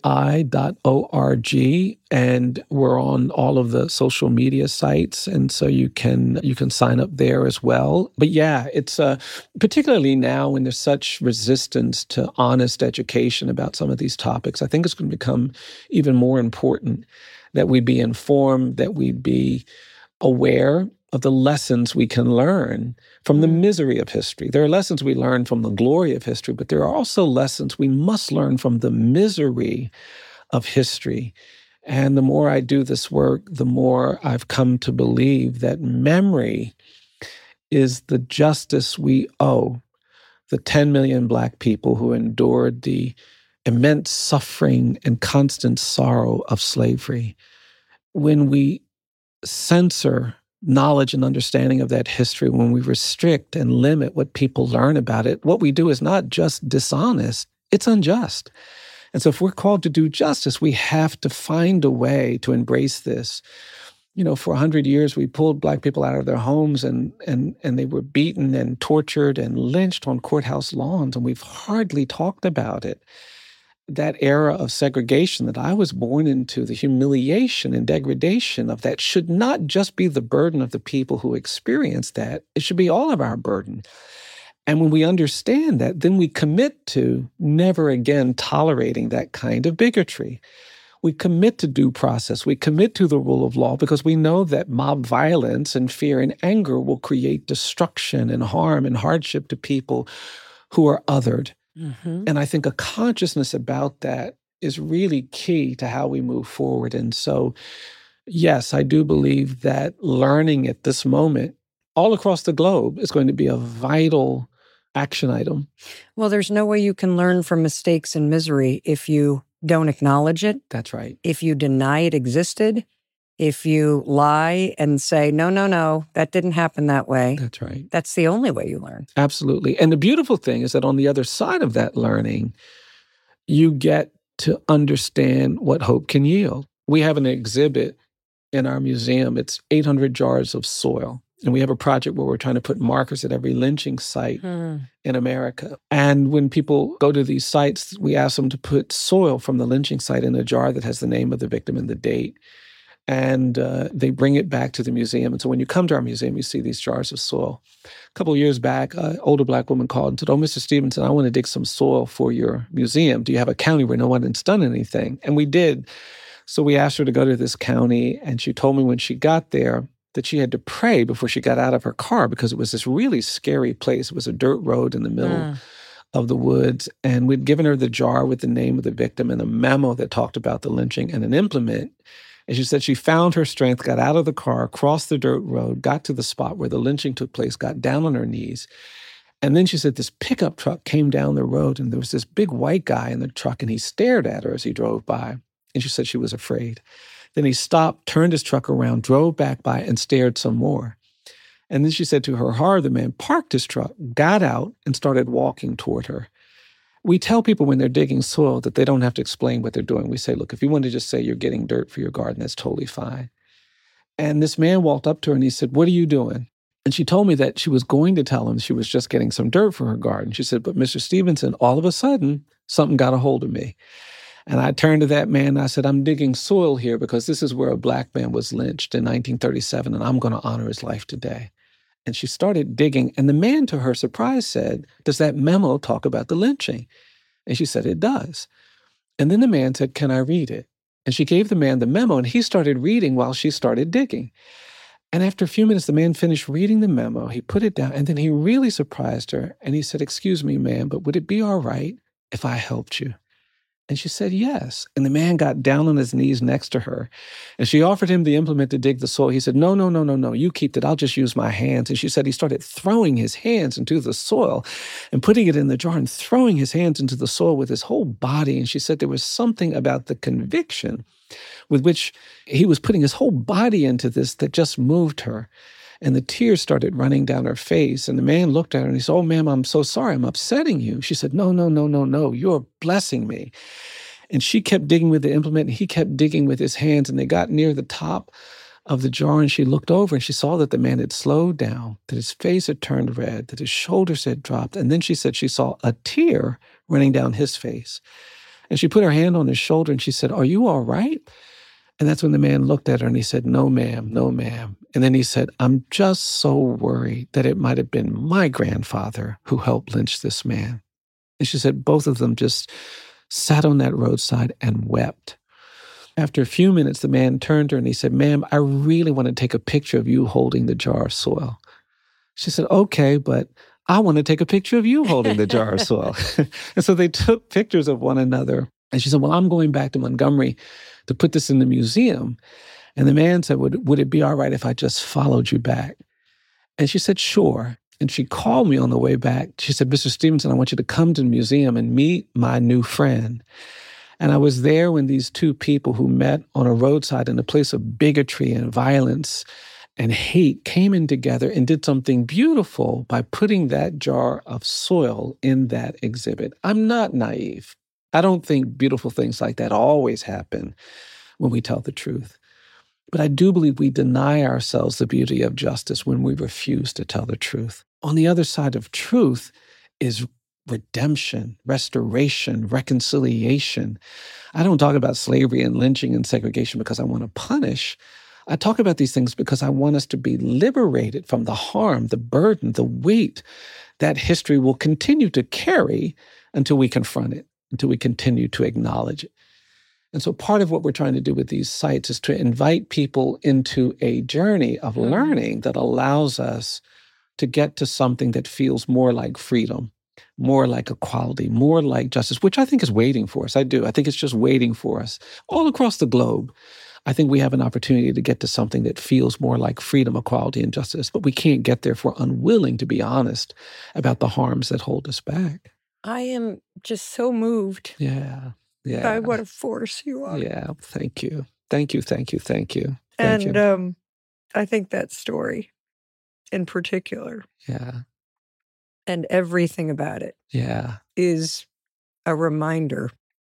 B: and we're on all of the social media sites, and so you can sign up there as well. But yeah, it's particularly now when there's such resistance to honest education about some of these topics, I think it's going to become even more important that we be informed, that we be aware of the lessons we can learn from the misery of history. There are lessons we learn from the glory of history, but there are also lessons we must learn from the misery of history. And the more I do this work, the more I've come to believe that memory is the justice we owe the 10 million Black people who endured the immense suffering and constant sorrow of slavery. When we censor knowledge and understanding of that history, when we restrict and limit what people learn about it, what we do is not just dishonest, it's unjust. And so if we're called to do justice, we have to find a way to embrace this. For 100 years, we pulled Black people out of their homes and they were beaten and tortured and lynched on courthouse lawns, and we've hardly talked about it. that era of segregation that I was born into, the humiliation and degradation of that should not just be the burden of the people who experience that. It should be all of our burden. And when we understand that, then we commit to never again tolerating that kind of bigotry. We commit to due process. We commit to the rule of law because we know that mob violence and fear and anger will create destruction and harm and hardship to people who are othered. Mm-hmm. And I think a consciousness about that is really key to how we move forward. And so, yes, I do believe that learning at this moment all across the globe is going to be a vital action item.
A: Well, there's no way you can learn from mistakes and misery if you don't acknowledge it.
B: That's right.
A: If you deny it existed, if you lie and say, no, that didn't happen that way.
B: That's right.
A: That's the only way you learn.
B: Absolutely. And the beautiful thing is that on the other side of that learning, you get to understand what hope can yield. We have an exhibit in our museum. It's 800 jars of soil. And we have a project where we're trying to put markers at every lynching site in America. And when people go to these sites, we ask them to put soil from the lynching site in a jar that has the name of the victim and the date. And they bring it back to the museum. And so when you come to our museum, you see these jars of soil. A couple of years back, an older Black woman called and said, "Oh, Mr. Stevenson, I want to dig some soil for your museum. Do you have a county where no one has done anything?" And we did. So we asked her to go to this county. And she told me when she got there that she had to pray before she got out of her car because it was this really scary place. It was a dirt road in the middle of the woods. And we'd given her the jar with the name of the victim and a memo that talked about the lynching and an implement. And she said she found her strength, got out of the car, crossed the dirt road, got to the spot where the lynching took place, got down on her knees. And then she said this pickup truck came down the road and there was this big white guy in the truck and he stared at her as he drove by. And she said she was afraid. Then he stopped, turned his truck around, drove back by, and stared some more. And then she said to her horror, the man parked his truck, got out, and started walking toward her. We tell people when they're digging soil that they don't have to explain what they're doing. We say, look, if you want to just say you're getting dirt for your garden, that's totally fine. And this man walked up to her and he said, "What are you doing?" And she told me that she was going to tell him she was just getting some dirt for her garden. She said, "But Mr. Stevenson, all of a sudden, something got a hold of me." And I turned to that man and I said, "I'm digging soil here because this is where a Black man was lynched in 1937 and I'm going to honor his life today." And she started digging. And the man, to her surprise, said, "Does that memo talk about the lynching?" And she said, "It does." And then the man said, "Can I read it?" And she gave the man the memo and he started reading while she started digging. And after a few minutes, the man finished reading the memo. He put it down and then he really surprised her. And he said, "Excuse me, ma'am, but would it be all right if I helped you?" And she said, "Yes." And the man got down on his knees next to her. And she offered him the implement to dig the soil. He said, No, you keep it. I'll just use my hands." And she said he started throwing his hands into the soil and putting it in the jar and throwing his hands into the soil with his whole body. And she said there was something about the conviction with which he was putting his whole body into this that just moved her. And the tears started running down her face. And the man looked at her and he said, "Oh, ma'am, I'm so sorry. I'm upsetting you." She said, No. You're blessing me." And she kept digging with the implement and he kept digging with his hands. And they got near the top of the jar and she looked over and she saw that the man had slowed down, that his face had turned red, that his shoulders had dropped. And then she said she saw a tear running down his face. And she put her hand on his shoulder and she said, "Are you all right?" And that's when the man looked at her and he said, no, ma'am. And then he said, "I'm just so worried that it might have been my grandfather who helped lynch this man." And she said both of them just sat on that roadside and wept. After a few minutes, the man turned to her and he said, "Ma'am, I really want to take a picture of you holding the jar of soil." She said, "Okay, but I want to take a picture of you holding the jar of soil." And so they took pictures of one another. And she said, "Well, I'm going back to Montgomery to put this in the museum." And the man said, would it be all right if I just followed you back? And she said, "Sure." And she called me on the way back. She said, "Mr. Stevenson, I want you to come to the museum and meet my new friend." And I was there when these two people who met on a roadside in a place of bigotry and violence and hate came in together and did something beautiful by putting that jar of soil in that exhibit. I'm not naive. I don't think beautiful things like that always happen when we tell the truth. But I do believe we deny ourselves the beauty of justice when we refuse to tell the truth. On the other side of truth is redemption, restoration, reconciliation. I don't talk about slavery and lynching and segregation because I want to punish. I talk about these things because I want us to be liberated from the harm, the burden, the weight that history will continue to carry until we confront it, until we continue to acknowledge it. And so part of what we're trying to do with these sites is to invite people into a journey of learning that allows us to get to something that feels more like freedom, more like equality, more like justice, which I think is waiting for us. I do. I think it's just waiting for us all across the globe. I think we have an opportunity to get to something that feels more like freedom, equality, and justice, but we can't get there if we're unwilling to be honest about the harms that hold us back.
A: I am just so moved by what a force you are.
B: Yeah, thank you. Thank you.
A: And I think that story in particular, and everything about it, is a reminder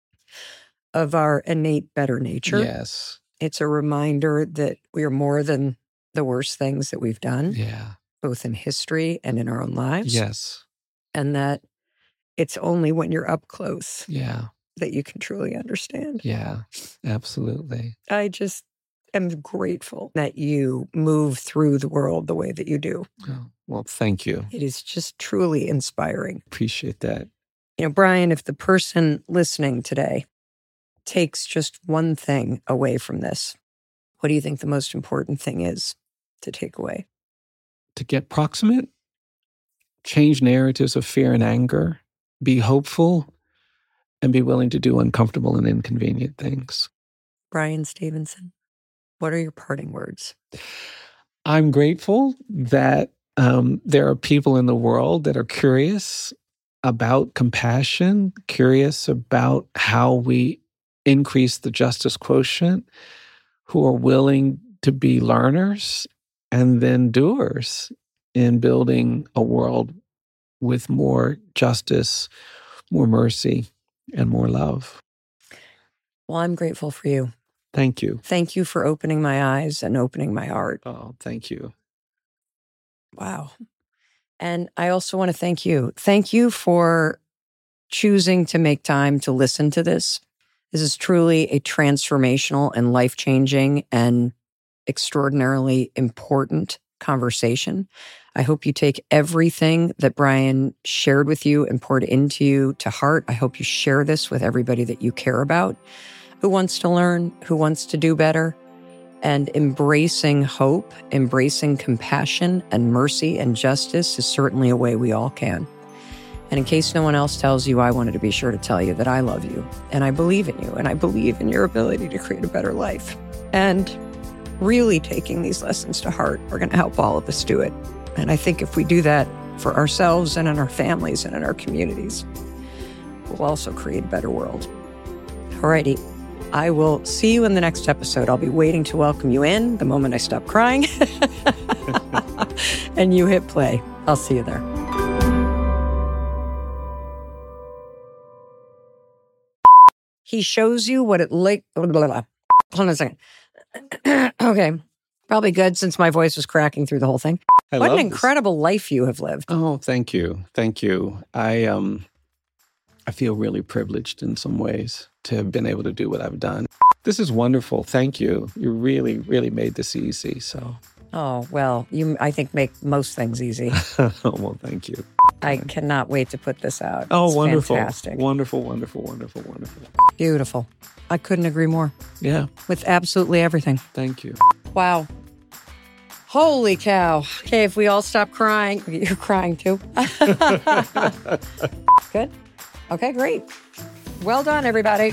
A: of our innate better nature.
B: Yes.
A: It's a reminder that we are more than the worst things that we've done, both in history and in our own lives.
B: Yes.
A: And that it's only when you're up close
B: that
A: you can truly understand.
B: Yeah, absolutely.
A: I just am grateful that you move through the world the way that you do.
B: Oh, well, thank you.
A: It is just truly inspiring.
B: Appreciate that.
A: You know, Brian, if the person listening today takes just one thing away from this, what do you think the most important thing is to take away?
B: To get proximate, change narratives of fear and anger, be hopeful, and be willing to do uncomfortable and inconvenient things.
A: Brian Stevenson, what are your parting words?
B: I'm grateful that there are people in the world that are curious about compassion, curious about how we increase the justice quotient, who are willing to be learners and then doers in building a world with more justice, more mercy, and more love.
A: Well, I'm grateful for you.
B: Thank you.
A: Thank you for opening my eyes and opening my heart.
B: Oh, thank you.
A: Wow. And I also want to thank you. Thank you for choosing to make time to listen to this. This is truly a transformational and life-changing and extraordinarily important conversation. I hope you take everything that Brian shared with you and poured into you to heart. I hope you share this with everybody that you care about, who wants to learn, who wants to do better. And embracing hope, embracing compassion and mercy and justice is certainly a way we all can. And in case no one else tells you, I wanted to be sure to tell you that I love you and I believe in you and I believe in your ability to create a better life. And really taking these lessons to heart are going to help all of us do it. And I think if we do that for ourselves and in our families and in our communities, we'll also create a better world. Alrighty. I will see you in the next episode. I'll be waiting to welcome you in the moment I stop crying and you hit play. I'll see you there. He shows you what it like. Hold on a second. Okay. Probably good since my voice was cracking through the whole thing. What an incredible life you have lived.
B: Oh, thank you. Thank you. I feel really privileged in some ways to have been able to do what I've done. This is wonderful. Thank you. You really, really made this easy. So.
A: Oh, well, you, I think, make most things easy.
B: Well, thank you.
A: I cannot wait to put this out.
B: Oh,
A: it's
B: wonderful.
A: Fantastic.
B: Wonderful, wonderful, wonderful, wonderful.
A: Beautiful. I couldn't agree more.
B: Yeah.
A: With absolutely everything.
B: Thank you.
A: Wow. Holy cow. Okay, if we all stop crying, you're crying too. Good? Okay, great. Well done, everybody.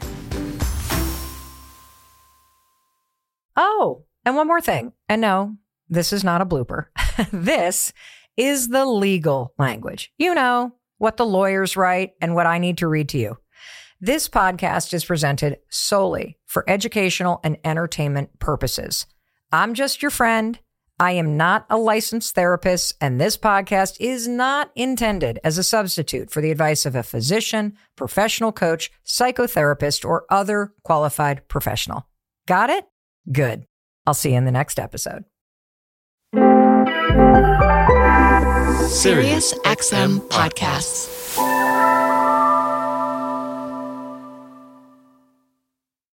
A: Oh, and one more thing. And no, this is not a blooper. This is the legal language. You know, what the lawyers write and what I need to read to you. This podcast is presented solely for educational and entertainment purposes. I'm just your friend. I am not a licensed therapist, and this podcast is not intended as a substitute for the advice of a physician, professional coach, psychotherapist, or other qualified professional. Got it? Good. I'll see you in the next episode.
C: SiriusXM Podcasts.